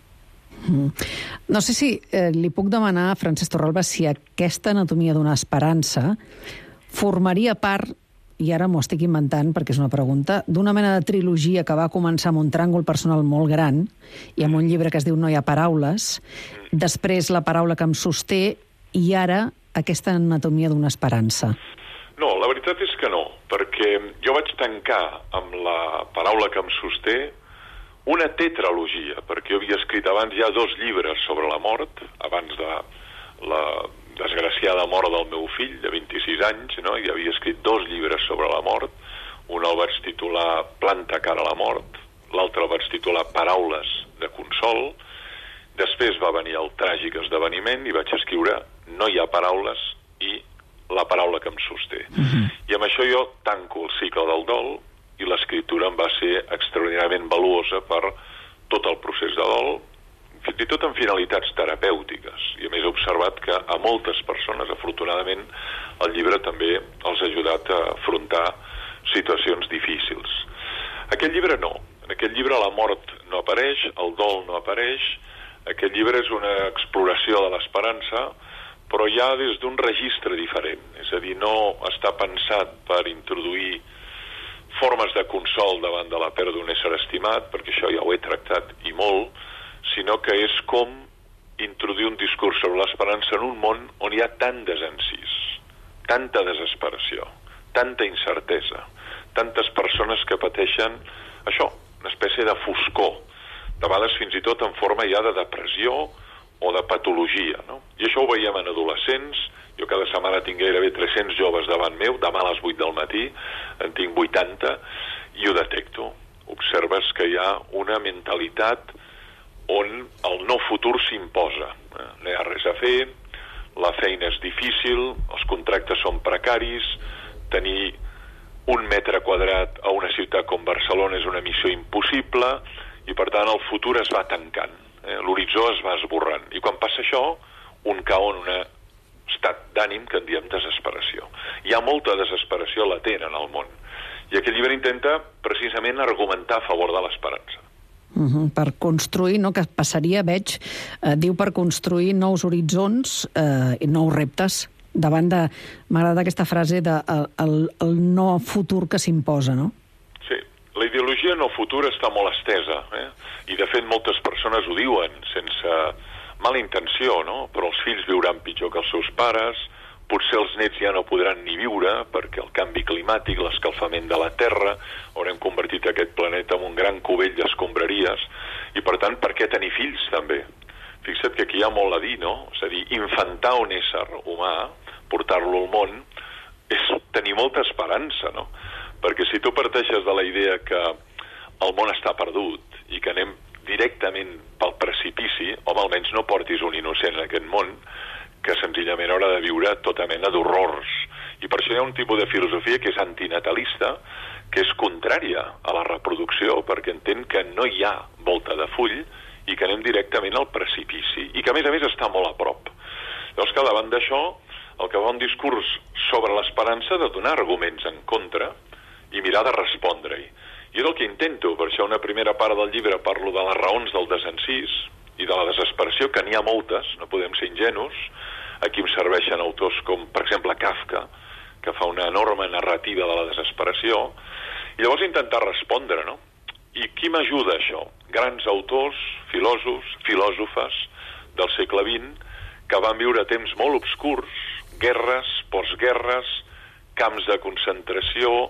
No sé si li puc demanar a Francesc Torralba si aquesta anatomia d'una esperança formaria part, i ara m'ho estic inventant perquè és una pregunta, d'una mena de trilogia que va començar amb un tràngol personal molt gran i amb un llibre que es diu No hi ha paraules, després La paraula que em sosté i ara aquesta anatomia d'una esperança. No, la veritat és que no, perquè jo vaig tancar amb La paraula que em sosté una tetralogia, perquè jo havia escrit abans ja 2 llibres sobre la mort, abans de la desgraciada mort del meu fill, de 26 anys, no? I havia escrit 2 llibres sobre la mort. Un el vaig titular Planta cara a la mort, l'altre el vaig titular Paraules de consol. Després va venir el tràgic esdeveniment i vaig escriure No hi ha paraules i La paraula que em sosté. I amb això jo tanco el cicle del dol i l'escriptura em va ser extraordinàriament valuosa per tot el procés de dol, fins i tot en finalitats terapèutiques. I a més he observat que a moltes persones, afortunadament, el llibre també els ha ajudat a afrontar situacions difícils. Aquest llibre no. En aquest llibre la mort no apareix, el dol no apareix. Aquest llibre és una exploració de l'esperança, però ja des d'un registre diferent. És a dir, no està pensat per introduir formes de consol davant de la pèrdua d'un ésser estimat, perquè això ja ho he tractat i molt, sinó que és com introduir un discurs sobre l'esperança en un món on hi ha tant desencís, tanta desesperació, tanta incertesa, tantes persones que pateixen això, una espècie de foscor, de vegades fins i tot en forma ja de depressió o de patologia, no? I això ho veiem en adolescents. Jo cada setmana tinc gairebé 300 joves davant meu, demà a les 8 del matí, en tinc 80, i ho detecto. Observes que hi ha una mentalitat on el no futur s'imposa. No hi ha res a fer, la feina és difícil, els contractes són precaris, tenir 1 metre quadrat a una ciutat com Barcelona és una missió impossible, i per tant el futur es va tancant, l'horitzó es va esborrant. I quan passa això, un cau en un estat d'ànim que en diem desesperació. Hi ha molta desesperació latent en el món, i aquest llibre intenta precisament argumentar a favor de l'esperança. Per construir, no, que passaria, veig, diu per construir nous horitzons i nous reptes davant de... M'agrada aquesta frase de el no futur que s'imposa, no? Sí, la ideologia no futur està molt estesa, i de fet moltes persones ho diuen sense mala intenció, no? Però els fills viuran pitjor que els seus pares, potser els nets ja no podran ni viure perquè el canvi climàtic, l'escalfament de la Terra, haurem convertit aquest planeta en un gran cubell d'escombraries, i per tant, per què tenir fills també? Fixa't que aquí hi ha molt a dir, no? És a dir, infantar un ésser humà, portar-lo al món, és tenir molta esperança, no? Perquè si tu parteixes de la idea que el món està perdut i que anem directament pel precipici, home, almenys no portis un innocent en aquest món, que senzillament haurà de viure tota mena d'horrors. I per això hi ha un tipus de filosofia que és antinatalista, que és contrària a la reproducció, perquè entén que no hi ha volta de full i que anem directament al precipici, i que a més està molt a prop. Llavors que davant d'això, el que va un discurs sobre l'esperança de donar arguments en contra i mirar de respondre-hi. I és el que intento, per això una primera part del llibre parlo de les raons del desencís i de la desesperació, que n'hi ha moltes, no podem ser ingenus. Aquí em serveixen autors com, per exemple, Kafka, que fa una enorme narrativa de la desesperació, i llavors intentar respondre, no? I qui m'ajuda això? Grans autors, filòsofes del segle XX, que van viure temps molt obscurs, guerres, postguerres, camps de concentració,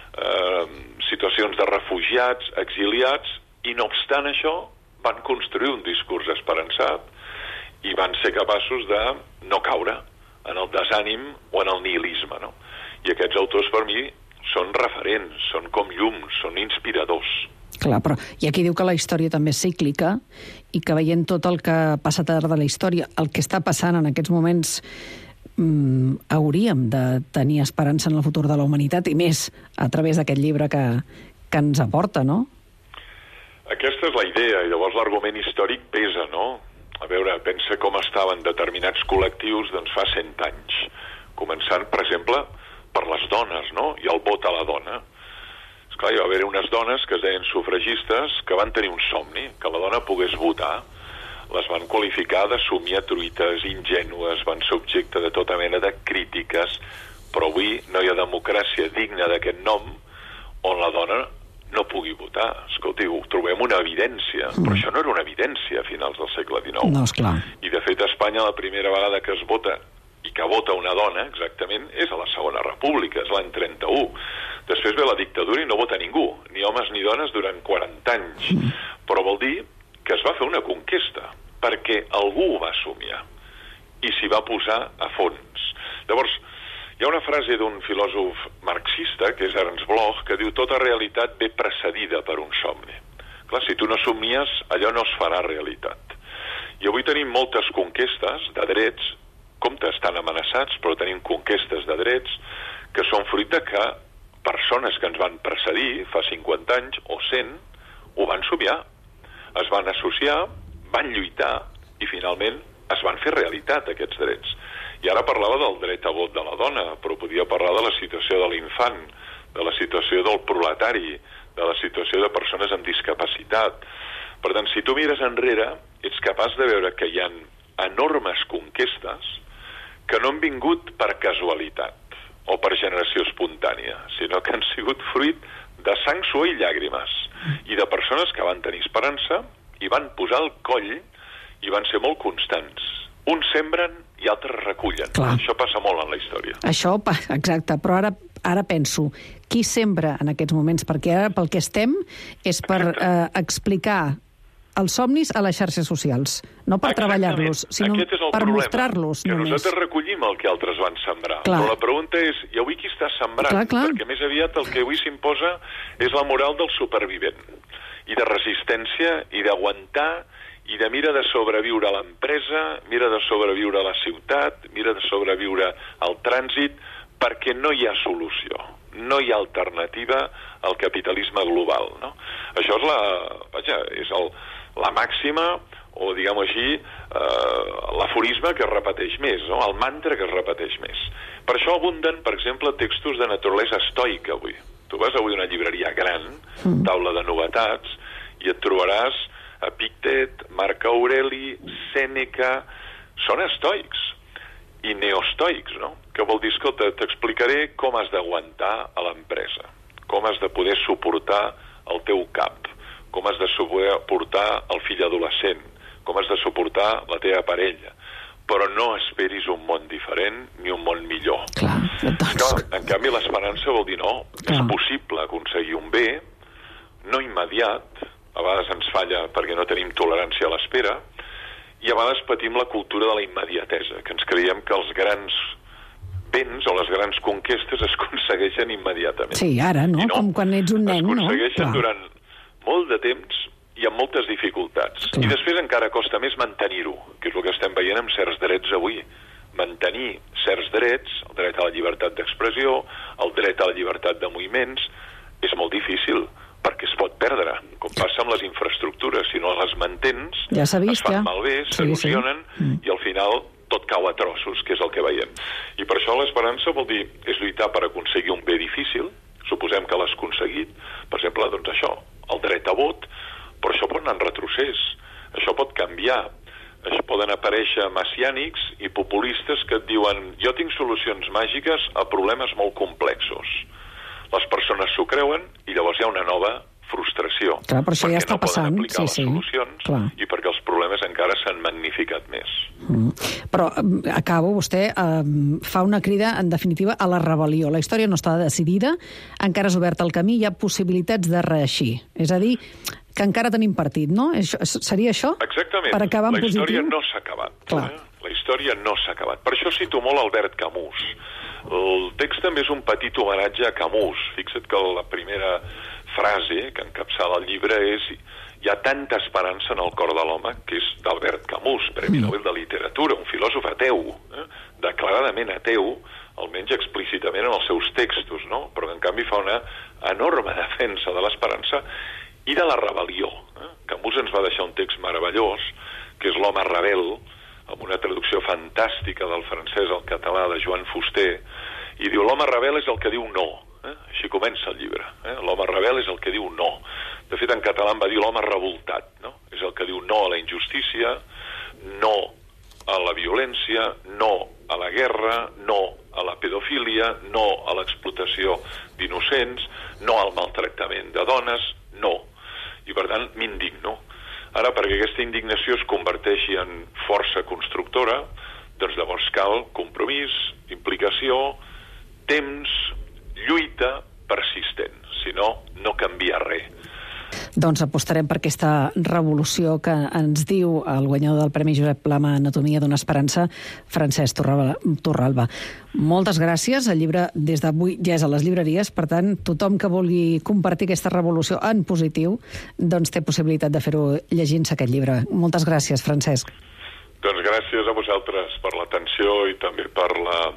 situacions de refugiats, exiliats, i no obstant això van construir un discurs esperançat i van ser capaços de no caure en el desànim o en el nihilisme, no? I aquests autors per mi són referents, són com llums, són inspiradors. Clar, però i aquí diu que la història també és cíclica i que veient tot el que ha passat al llarg de la història, el que està passant en aquests moments hauríem de tenir esperança en el futur de la humanitat, i més a través d'aquest llibre que ens aporta, no? Aquesta és la idea, i llavors l'argument històric pesa, no? A veure, pensa com estaven determinats col·lectius doncs fa 100 anys, començant, per exemple, per les dones, no? I el vot a la dona. Esclar, hi va haver unes dones que es deien sufragistes que van tenir un somni, que la dona pogués votar. Les van qualificar de somiatruites, ingènues, van ser objecte de tota mena de crítiques, però avui no hi ha democràcia digna d'aquest nom on la dona no pugui votar. Escolti, ho trobem una evidència, però això no era una evidència a finals del segle XIX. No, esclar. I de fet a Espanya la primera vegada que es vota i que vota una dona, exactament, és a la Segona República, és l'any 31. Després ve la dictadura i no vota ningú, ni homes ni dones durant 40 anys. Però vol dir que es va fer una conquesta, perquè algú ho va somiar i s'hi va posar a fons. Llavors, hi ha una frase d'un filòsof marxista, que és Ernst Bloch, que diu: tota realitat ve precedida per un somni. Clar, si tu no somnies, allò no es farà realitat. I avui tenim moltes conquestes de drets, compte, estan amenaçats, però tenim conquestes de drets que són fruit de que persones que ens van precedir fa 50 anys o 100 ho van somiar, es van associar, van lluitar i finalment es van fer realitat aquests drets. I ara parlava del dret a vot de la dona, però podia parlar de la situació de l'infant, de la situació del proletari, de la situació de persones amb discapacitat. Per tant, si tu mires enrere, ets capaç de veure que hi ha enormes conquestes que no han vingut per casualitat o per generació espontània, sinó que han sigut fruit de sang, suor i llàgrimes, i de persones que van tenir esperança i van posar el coll i van ser molt constants. Uns sembren i altres recullen. Clar. Això passa molt en la història. Això, exacte, però ara penso, qui sembra en aquests moments? Perquè ara pel que estem és per explicar els somnis a les xarxes socials, no per treballar-los, sinó per mostrar-los que només. Nosaltres recollim el que altres van sembrar. Clar. Però la pregunta és, i avui qui està sembrant? Clar. Perquè més aviat el que avui s'imposa és la moral del supervivent, i de resistència, i d'aguantar, i de mira de sobreviure a l'empresa, mira de sobreviure a la ciutat, mira de sobreviure al trànsit, perquè no hi ha solució, no hi ha alternativa al capitalisme global, no? Això és la màxima, o diguem-ho així, l'aforisme que es repeteix més, no? El mantra que es repeteix més. Per això abunden, per exemple, textos de naturalesa estoica avui. Tu vas avui a una llibreria gran, taula de novetats, i et trobaràs Epictet, Marc Aureli, Sèneca, són estoics i neostoics, no? Que vol dir, escolta, t'explicaré com has d'aguantar a l'empresa, com has de poder suportar el teu cap, com has de suportar el fill adolescent, com has de suportar la teva parella, però no esperis un món diferent ni un món millor. Clar, en canvi, l'esperança vol dir no, és possible aconseguir un bé, no immediat, a vegades ens falla perquè no tenim tolerància a l'espera, i a vegades patim la cultura de la immediatesa, que ens creiem que els grans béns o les grans conquestes es aconsegueixen immediatament. Sí, ara, no? Com quan ets un nen, no? Es aconsegueixen durant molt de temps i amb moltes dificultats. I després encara costa més mantenir-ho, que és el que estem veient amb certs drets avui. Mantenir certs drets, el dret a la llibertat d'expressió, el dret a la llibertat de moviments, és molt difícil, perquè es pot perdre, com passa amb les infraestructures. Si no les mantens, es fan malbé, s'erosionen, i al final tot cau a trossos, que és el que veiem. I per això l'esperança vol dir, és lluitar per aconseguir un bé difícil, suposem que l'has aconseguit, per exemple, doncs això, el dret a vot, però això pot anar en retrocés, això pot canviar, això poden aparèixer messiànics i populistes que et diuen jo tinc solucions màgiques a problemes molt complexos. Les persones s'ho creuen i llavors hi ha una nova frustració. Clar, però això ja està passant. Perquè no poden aplicar les solucions i perquè els problemes encara s'han magnificat més. Però acabo, vostè fa una crida, en definitiva, a la rebel·lió. La història no està decidida, encara és obert el camí, hi ha possibilitats de reeixir. És a dir, que encara tenim partit, no? Seria això? Exactament. Per acabar en positiu? La història no s'ha acabat. La història no s'ha acabat. Per això cito molt Albert Camus. El text també és un petit homenatge a Camus. Fixa't que la primera frase que encapçala el llibre és hi ha tanta esperança en el cor de l'home, que és d'Albert Camus, Premi Nobel de Literatura, un filòsof ateu, declaradament ateu, almenys explícitament en els seus textos, no? Però que en canvi fa una enorme defensa de l'esperança i de la rebel·lió. Camus ens va deixar un text meravellós, que és L'home rebel, amb una traducció fantàstica del francès al català de Joan Fuster, i diu, l'home rebel és el que diu no. Així comença el llibre. L'home rebel és el que diu no. De fet, en català en va dir l'home revoltat, no? És el que diu no a la injustícia, no a la violència, no a la guerra, no a la pedofília, no a l'explotació d'innocents, no al maltractament de dones, no. I, per tant, m'indigno. Ara, perquè aquesta indignació es converteixi en força constructora, doncs llavors cal compromís, implicació, temps, lluita persistent. Si no, no canvia res. Doncs apostarem per aquesta revolució que ens diu el guanyador del Premi Josep Plama Anatomia d'una Esperança, Francesc Torralba. Moltes gràcies. El llibre des d'avui ja és a les llibreries, per tant, tothom que vulgui compartir aquesta revolució en positiu, doncs té possibilitat de fer-ho llegint-se aquest llibre. Moltes gràcies, Francesc. Doncs gràcies a vosaltres per l'atenció i també per la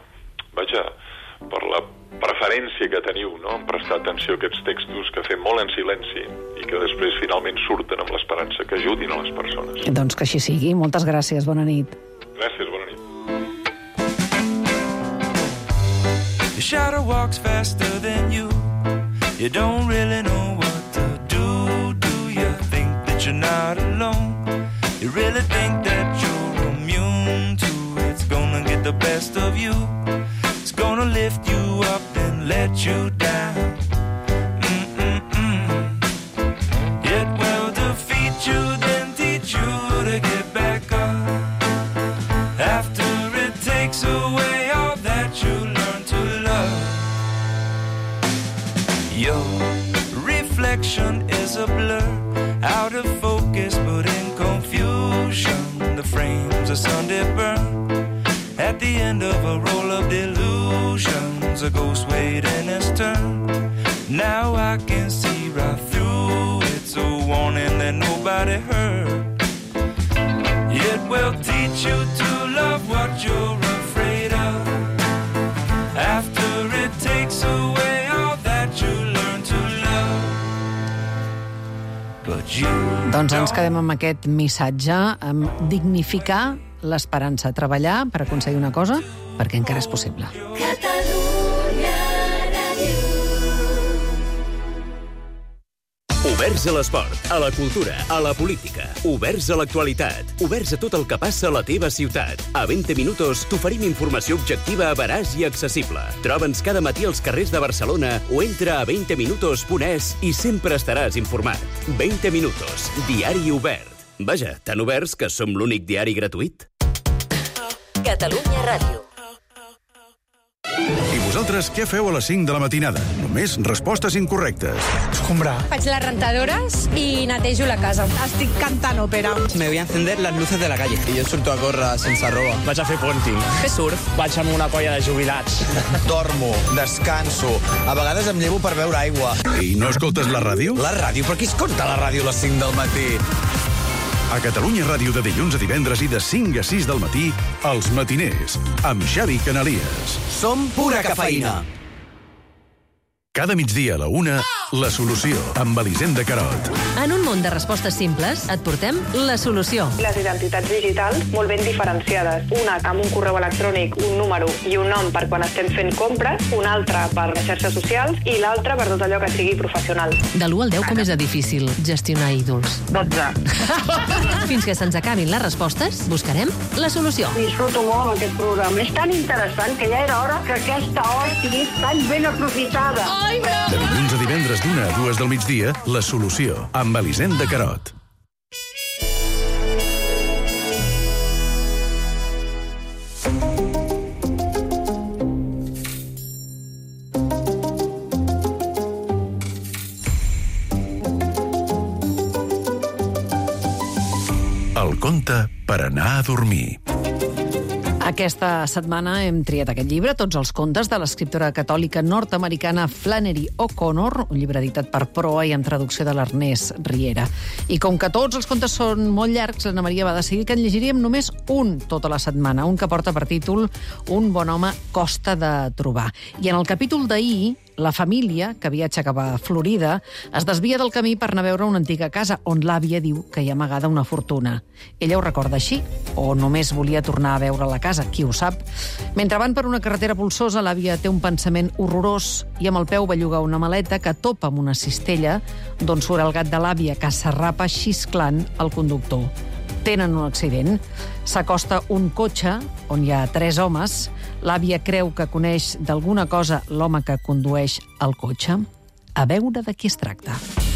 preferència que teniu, no?, en prestar atenció a aquests textos que fem molt en silenci i que després finalment surten amb l'esperança que ajudin a les persones. Doncs que així sigui. Moltes gràcies. Bona nit. Gràcies, bona nit. The shadow walks faster than you. You don't really know what to do. Do you think that you're not alone? You really think that you're immune to it's gonna get the best of you? It's gonna lift you up and let you down. It will defeat you, then teach you to get back up. After it takes away all that you learn to love. Your reflection is a blur, out of focus but in confusion. The frames of Sunday burn at the end of a roll of delusions. A ghost waiting its turn. Now I can see right through it. So warning that nobody heard. It will teach you to love what you're afraid of. After it takes away all that you learn to love. But you doncs ens quedem amb aquest missatge, amb dignificar l'esperança, treballar per aconseguir una cosa perquè encara és possible. Oberts a l'esport, a la cultura, a la política. Oberts a l'actualitat. Oberts a tot el que passa a la teva ciutat. A 20 minuts t'oferim informació objectiva, veraç i accessible. Troba'ns cada matí als carrers de Barcelona o entra a 20minutos.es i sempre estaràs informat. 20 minutos, diari obert. Vaja, tan oberts que som l'únic diari gratuït. Catalunya Ràdio. I vosaltres què feu a les 5 de la matinada? Només respostes incorrectes. Escombrar. Faig les rentadores i netejo la casa. Estic cantant òpera. Me voy a encender las luces de la calle. I jo surto a córrer sense roba. Vaig a fer puenting. Fer surf. Vaig amb una colla de jubilats. Dormo, descanso. A vegades em llevo per beure aigua. I no escoltes la ràdio? La ràdio? Però qui escolta la ràdio a les 5 del matí? A Catalunya Ràdio de dilluns a divendres i de 5 a 6 del matí, Els Matiners, amb Xavi Canalies. Som pura cafeïna. Cada migdia a la 1, La Solució, amb Elisenda Carot. En un món de respostes simples, et portem La Solució. Les identitats digitals molt ben diferenciades. Una amb un correu electrònic, un número i un nom per quan estem fent compres, una altra per les xarxes socials i l'altra per tot allò que sigui professional. De l'1 al 10, com és de difícil gestionar ídols? 12. Fins que se'ns acabin les respostes, buscarem La Solució. Disfruto molt aquest programa. És tan interessant que ja era hora que aquesta hora estigués tan ben aprofitada. De dilluns a divendres d'1 a 2 del migdia, La Solució, amb Elisenda Carot. El conte per anar a dormir. Aquesta setmana hem triat aquest llibre, tots els contes de l'escriptora catòlica nord-americana Flannery O'Connor, un llibre editat per Proa i amb traducció de l'Ernest Riera. I com que tots els contes són molt llargs, l'Anna Maria va decidir que en llegiríem només un tota la setmana, un que porta per títol Un bon home costa de trobar. I en el capítol d'ahir, la família, que viatja cap a Florida, es desvia del camí per anar a veure una antiga casa on l'àvia diu que hi ha amagada una fortuna. Ella ho recorda així, o només volia tornar a veure la casa, qui ho sap. Mentre van per una carretera polsosa, l'àvia té un pensament horrorós i amb el peu belluga una maleta que topa amb una cistella d'on surt el gat de l'àvia que s'arrapa xisclant al conductor. Tenen un accident. S'acosta un cotxe on hi ha 3 homes. L'àvia creu que coneix d'alguna cosa l'home que condueix el cotxe. A veure de qui es tracta.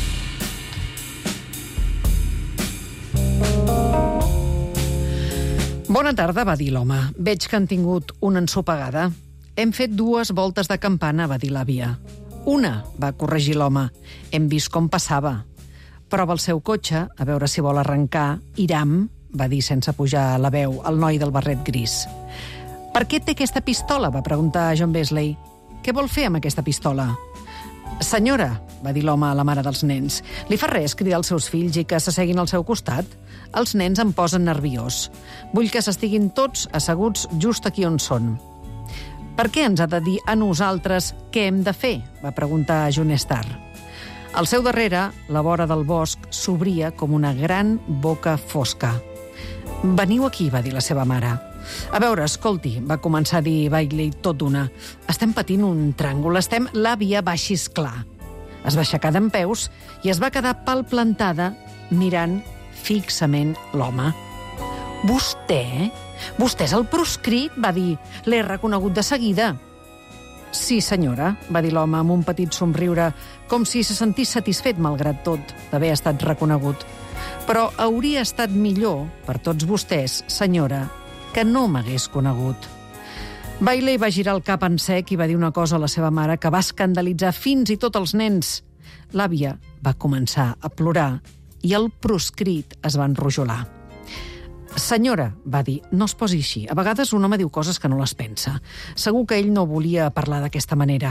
Bona tarda, va dir l'home. Veig que han tingut una ensopegada. Hem fet 2 voltes de campana, va dir l'àvia. Una, va corregir l'home. Hem vist com passava. Prova el seu cotxe, a veure si vol arrencar. Iram, va dir sense pujar la veu el noi del barret gris. Per què té aquesta pistola? Va preguntar John Wesley. Què vol fer amb aquesta pistola? Senyora, va dir l'home a la mare dels nens, li fa res cridar els seus fills i que s'asseguin al seu costat? Els nens em posen nerviós. Vull que s'estiguin tots asseguts just aquí on són. Per què ens ha de dir a nosaltres què hem de fer? Va preguntar John Starr. Al seu darrere, la vora del bosc s'obria com una gran boca fosca. Veniu aquí, va dir la seva mare. A veure, escolti, va començar a dir Bailey tot d'una. Estem patint un tràngol, l'àvia va xisclar. Es va aixecar dempeus i es va quedar palplantada mirant fixament l'home. Vostè? Vostè és el proscrit, va dir. L'he reconegut de seguida. Sí, senyora, va dir l'home amb un petit somriure, com si se sentís satisfet, malgrat tot, d'haver estat reconegut. Però hauria estat millor, per tots vostès, senyora, que no m'hagués conegut. Bailey va girar el cap en sec i va dir una cosa a la seva mare que va escandalitzar fins i tot els nens. L'àvia va començar a plorar i el proscrit es va enrojolar. Senyora, va dir, no es posi així. A vegades un home diu coses que no les pensa. Segur que ell no volia parlar d'aquesta manera.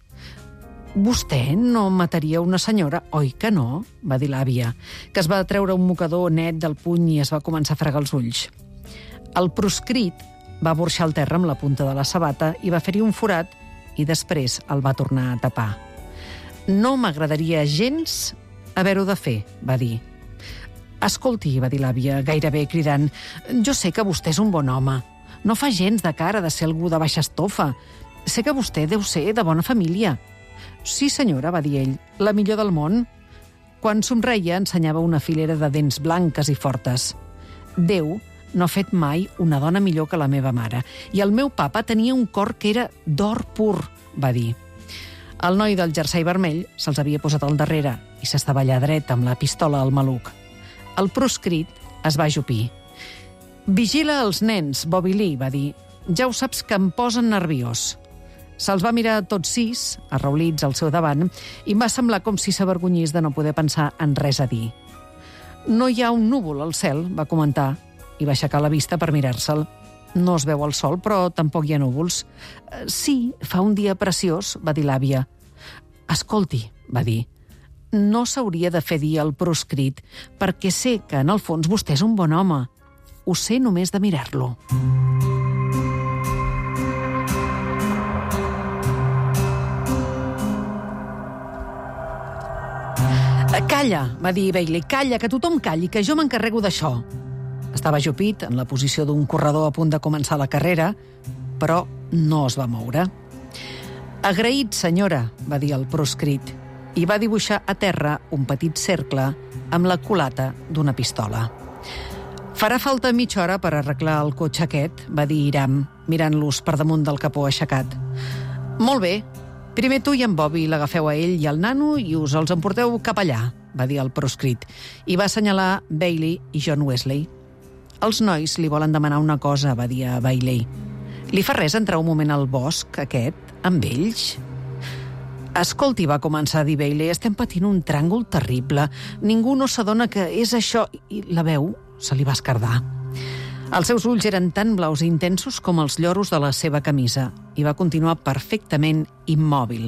Vostè no mataria una senyora, oi que no? Va dir l'àvia, que es va treure un mocador net del puny i es va començar a fregar els ulls. El proscrit va burxar el terra amb la punta de la sabata i va fer-hi un forat i després el va tornar a tapar. No m'agradaria gens haver-ho de fer, va dir. Escolti, va dir l'àvia, gairebé cridant, jo sé que vostè és un bon home. No fa gens de cara de ser algú de baixa estofa. Sé que vostè deu ser de bona família. Sí, senyora, va dir ell, la millor del món. Quan somreia ensenyava una filera de dents blanques i fortes. Déu no ha fet mai una dona millor que la meva mare. I el meu papa tenia un cor que era d'or pur, va dir. El noi del jersei vermell se'ls havia posat al darrere i s'estava allà dret amb la pistola al maluc. El proscrit es va ajupir. Vigila els nens, Bobby Lee, va dir. Ja ho saps que em posen nerviós. Se'ls va mirar tots 6, arraulits al seu davant, i em va semblar com si s'avergonyís de no poder pensar en res a dir. No hi ha un núvol al cel, va comentar, i va aixecar la vista per mirar-se'l. No es veu el sol, però tampoc hi ha núvols. Sí, fa un dia preciós, va dir l'àvia. Escolti, va dir, no s'hauria de fer dir el proscrit, perquè sé que en el fons vostè és un bon home. Ho sé només de mirar-lo. Calla, va dir Bailey, calla, que tothom calli, que jo m'encarrego d'això. Estava ajupit, en la posició d'un corredor a punt de començar la carrera, però no es va moure. Agraït, senyora, va dir el proscrit, i va dibuixar a terra un petit cercle amb la culata d'una pistola. Farà falta mitja hora per arreglar el cotxe aquest, va dir Iram, mirant-los per damunt del capó aixecat. Molt bé, primer tu i en Bobby l'agafeu a ell i al nano i us els emporteu cap allà, va dir el proscrit, i va assenyalar Bailey i John Wesley. Els nois li volen demanar una cosa, va dir a Bailey. Li fa res entrar un moment al bosc aquest, amb ells? Escolti, va començar a dir Bailey, estem patint un tràngol terrible. Ningú no s'adona que és això. I la veu se li va escardar. Els seus ulls eren tan blaus i intensos com els lloros de la seva camisa i va continuar perfectament immòbil.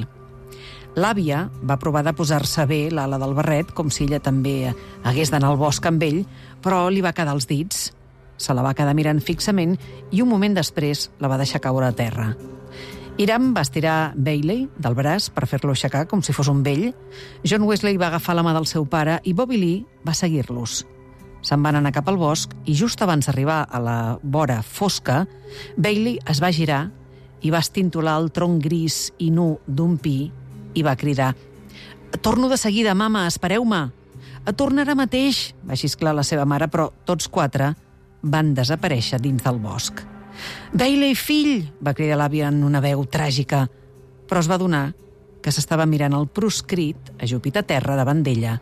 L'àvia va provar de posar-se bé l'ala del barret, com si ella també hagués d'anar al bosc amb ell, però li va quedar als dits. Se la va quedar mirant fixament i un moment després la va deixar caure a terra. Hiram va estirar Bailey del braç per fer-lo aixecar com si fos un vell. John Wesley va agafar la mà del seu pare i Bobby Lee va seguir-los. Se'n van anar cap al bosc i just abans d'arribar a la vora fosca, Bailey es va girar i va estintolar el tronc gris i nu d'un pi i va cridar: «Torno de seguida, mama, espereu-me!» «Torna ara mateix!» va xisclar la seva mare, però tots quatre van desaparèixer dins del bosc. «Bailey, fill!» va cridar l'àvia en una veu tràgica, però es va adonar que s'estava mirant el proscrit ajupit a terra davant d'ella.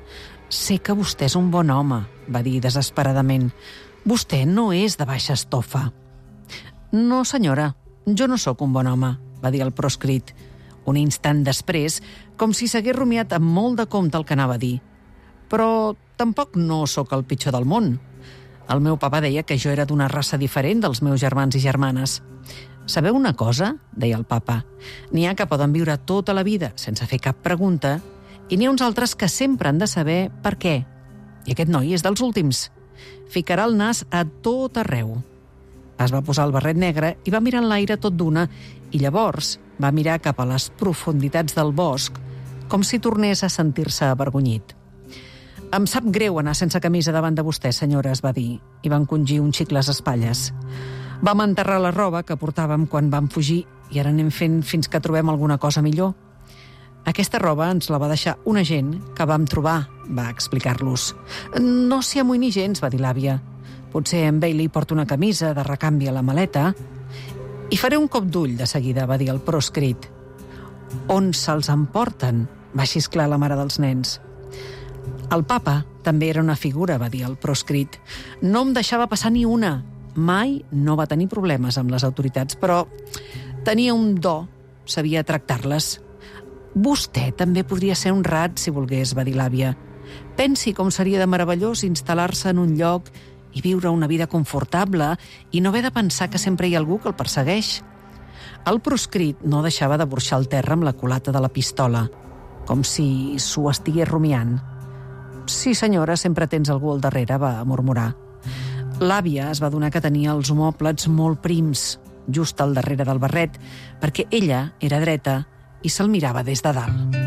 «Sé que vostè és un bon home», va dir desesperadament. «Vostè no és de baixa estofa». «No, senyora, jo no sóc un bon home», va dir el proscrit. Un instant després, com si s'hagués rumiat amb molt de compte el que anava a dir. «Però tampoc no sóc el pitjor del món. El meu papa deia que jo era d'una raça diferent dels meus germans i germanes. Sabeu una cosa?», deia el papa. «N'hi ha que poden viure tota la vida sense fer cap pregunta i n'hi ha uns altres que sempre han de saber per què. I aquest noi és dels últims. Ficarà el nas a tot arreu». Es va posar el barret negre i va mirar en l'aire tot d'una i llavors va mirar cap a les profunditats del bosc com si tornés a sentir-se avergonyit. «Em sap greu anar sense camisa davant de vostè, senyora», es va dir, i va encongir un xic les espatlles. «Vam enterrar la roba que portàvem quan vam fugir i ara anem fent fins que trobem alguna cosa millor. Aquesta roba ens la va deixar un agent que vam trobar», va explicar-los. «No s'hi amoïni gens», va dir l'àvia. «Potser en Bailey porta una camisa de recanvi a la maleta». «I faré un cop d'ull de seguida», va dir el proscrit. «On se'ls emporten?», va xisclar la mare dels nens. «El papa també era una figura», va dir el proscrit. «No em deixava passar ni una. Mai no va tenir problemes amb les autoritats, però tenia un do, sabia tractar-les. Vostè també podria ser honrat, si volgués», va dir l'àvia. «Pensi com seria de meravellós instal·lar-se en un lloc i viure una vida confortable i no haver de pensar que sempre hi ha algú que el persegueix». El proscrit no deixava de burxar el terra amb la culata de la pistola, com si s'ho estigués rumiant. «Sí, senyora, sempre tens algú al darrere», va murmurar. L'àvia es va adonar que tenia els omòplats molt prims, just al darrere del barret, perquè ella era dreta i se'l mirava des de dalt.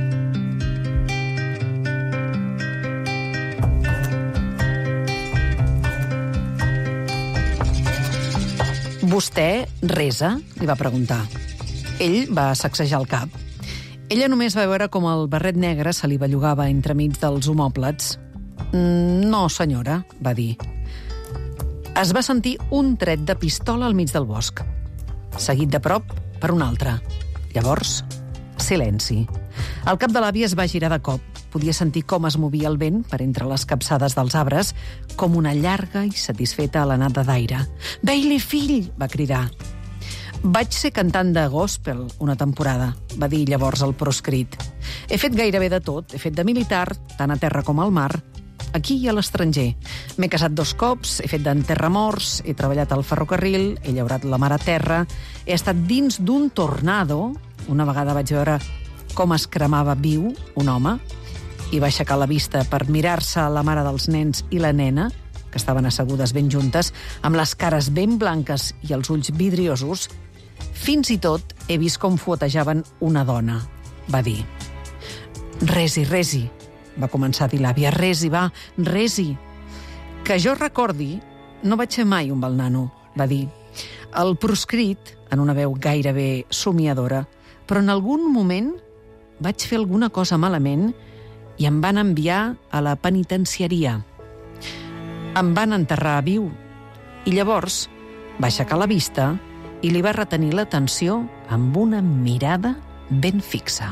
«Vostè resa?», li va preguntar. Ell va sacsejar el cap. Ella només va veure com el barret negre se li bellugava entremig dels omòplats. «No, senyora», va dir. Es va sentir un tret de pistola al mig del bosc, seguit de prop per un altre. Llavors, silenci. El cap de l'àvia es va girar de cop. Podia sentir com es movia el vent per entre les capçades dels arbres, com una llarga i satisfeta alenada d'aire. «Bailey, fill!», va cridar. «Vaig ser cantant de gospel una temporada», va dir llavors el proscrit. «He fet gairebé de tot. He fet de militar, tant a terra com al mar, aquí i a l'estranger. M'he casat 2 cops, he fet d'enterramorts, he treballat al ferrocarril, he llaurat la mar a terra, he estat dins d'un tornado. Una vegada vaig veure com es cremava viu un home i va aixecar la vista per mirar-se a la mare dels nens i la nena, que estaven assegudes ben juntes, amb les cares ben blanques i els ulls vidriosos. Fins i tot he vist com fuetejaven una dona», va dir. «Resi, resi», va començar a dir l'àvia. «Resi, va, resi». «Que jo recordi, no vaig fer mai un balnano», va dir. El proscrit, en una veu gairebé somiadora, «però en algun moment vaig fer alguna cosa malament i em van enviar a la penitenciaria. Em van enterrar viu i llavors va aixecar la vista i li va retenir l'atenció amb una mirada ben fixa.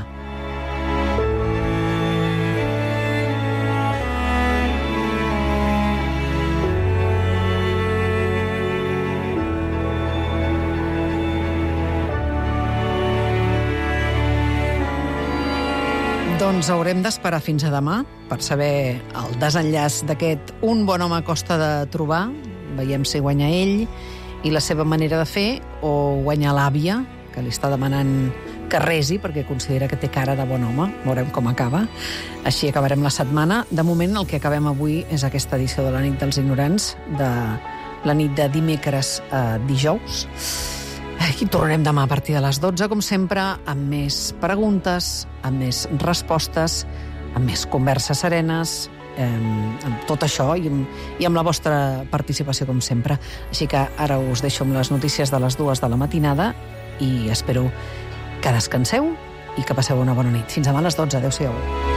Doncs haurem d'esperar fins a demà per saber el desenllaç d'aquest Un bon home costa de trobar, veiem si guanya ell i la seva manera de fer, o guanya l'àvia, que li està demanant que resi perquè considera que té cara de bon home. Veurem com acaba. Així acabarem la setmana. De moment, el que acabem avui és aquesta edició de la nit dels ignorants, de la nit de dimecres a dijous. I tornarem demà a partir de les 12, com sempre, amb més preguntes, amb més respostes, amb més converses serenes, amb tot això i amb la vostra participació, com sempre. Així que ara us deixo amb les notícies de les 2 de la matinada i espero que descanseu i que passeu una bona nit. Fins demà a les 12. Adéu-siau.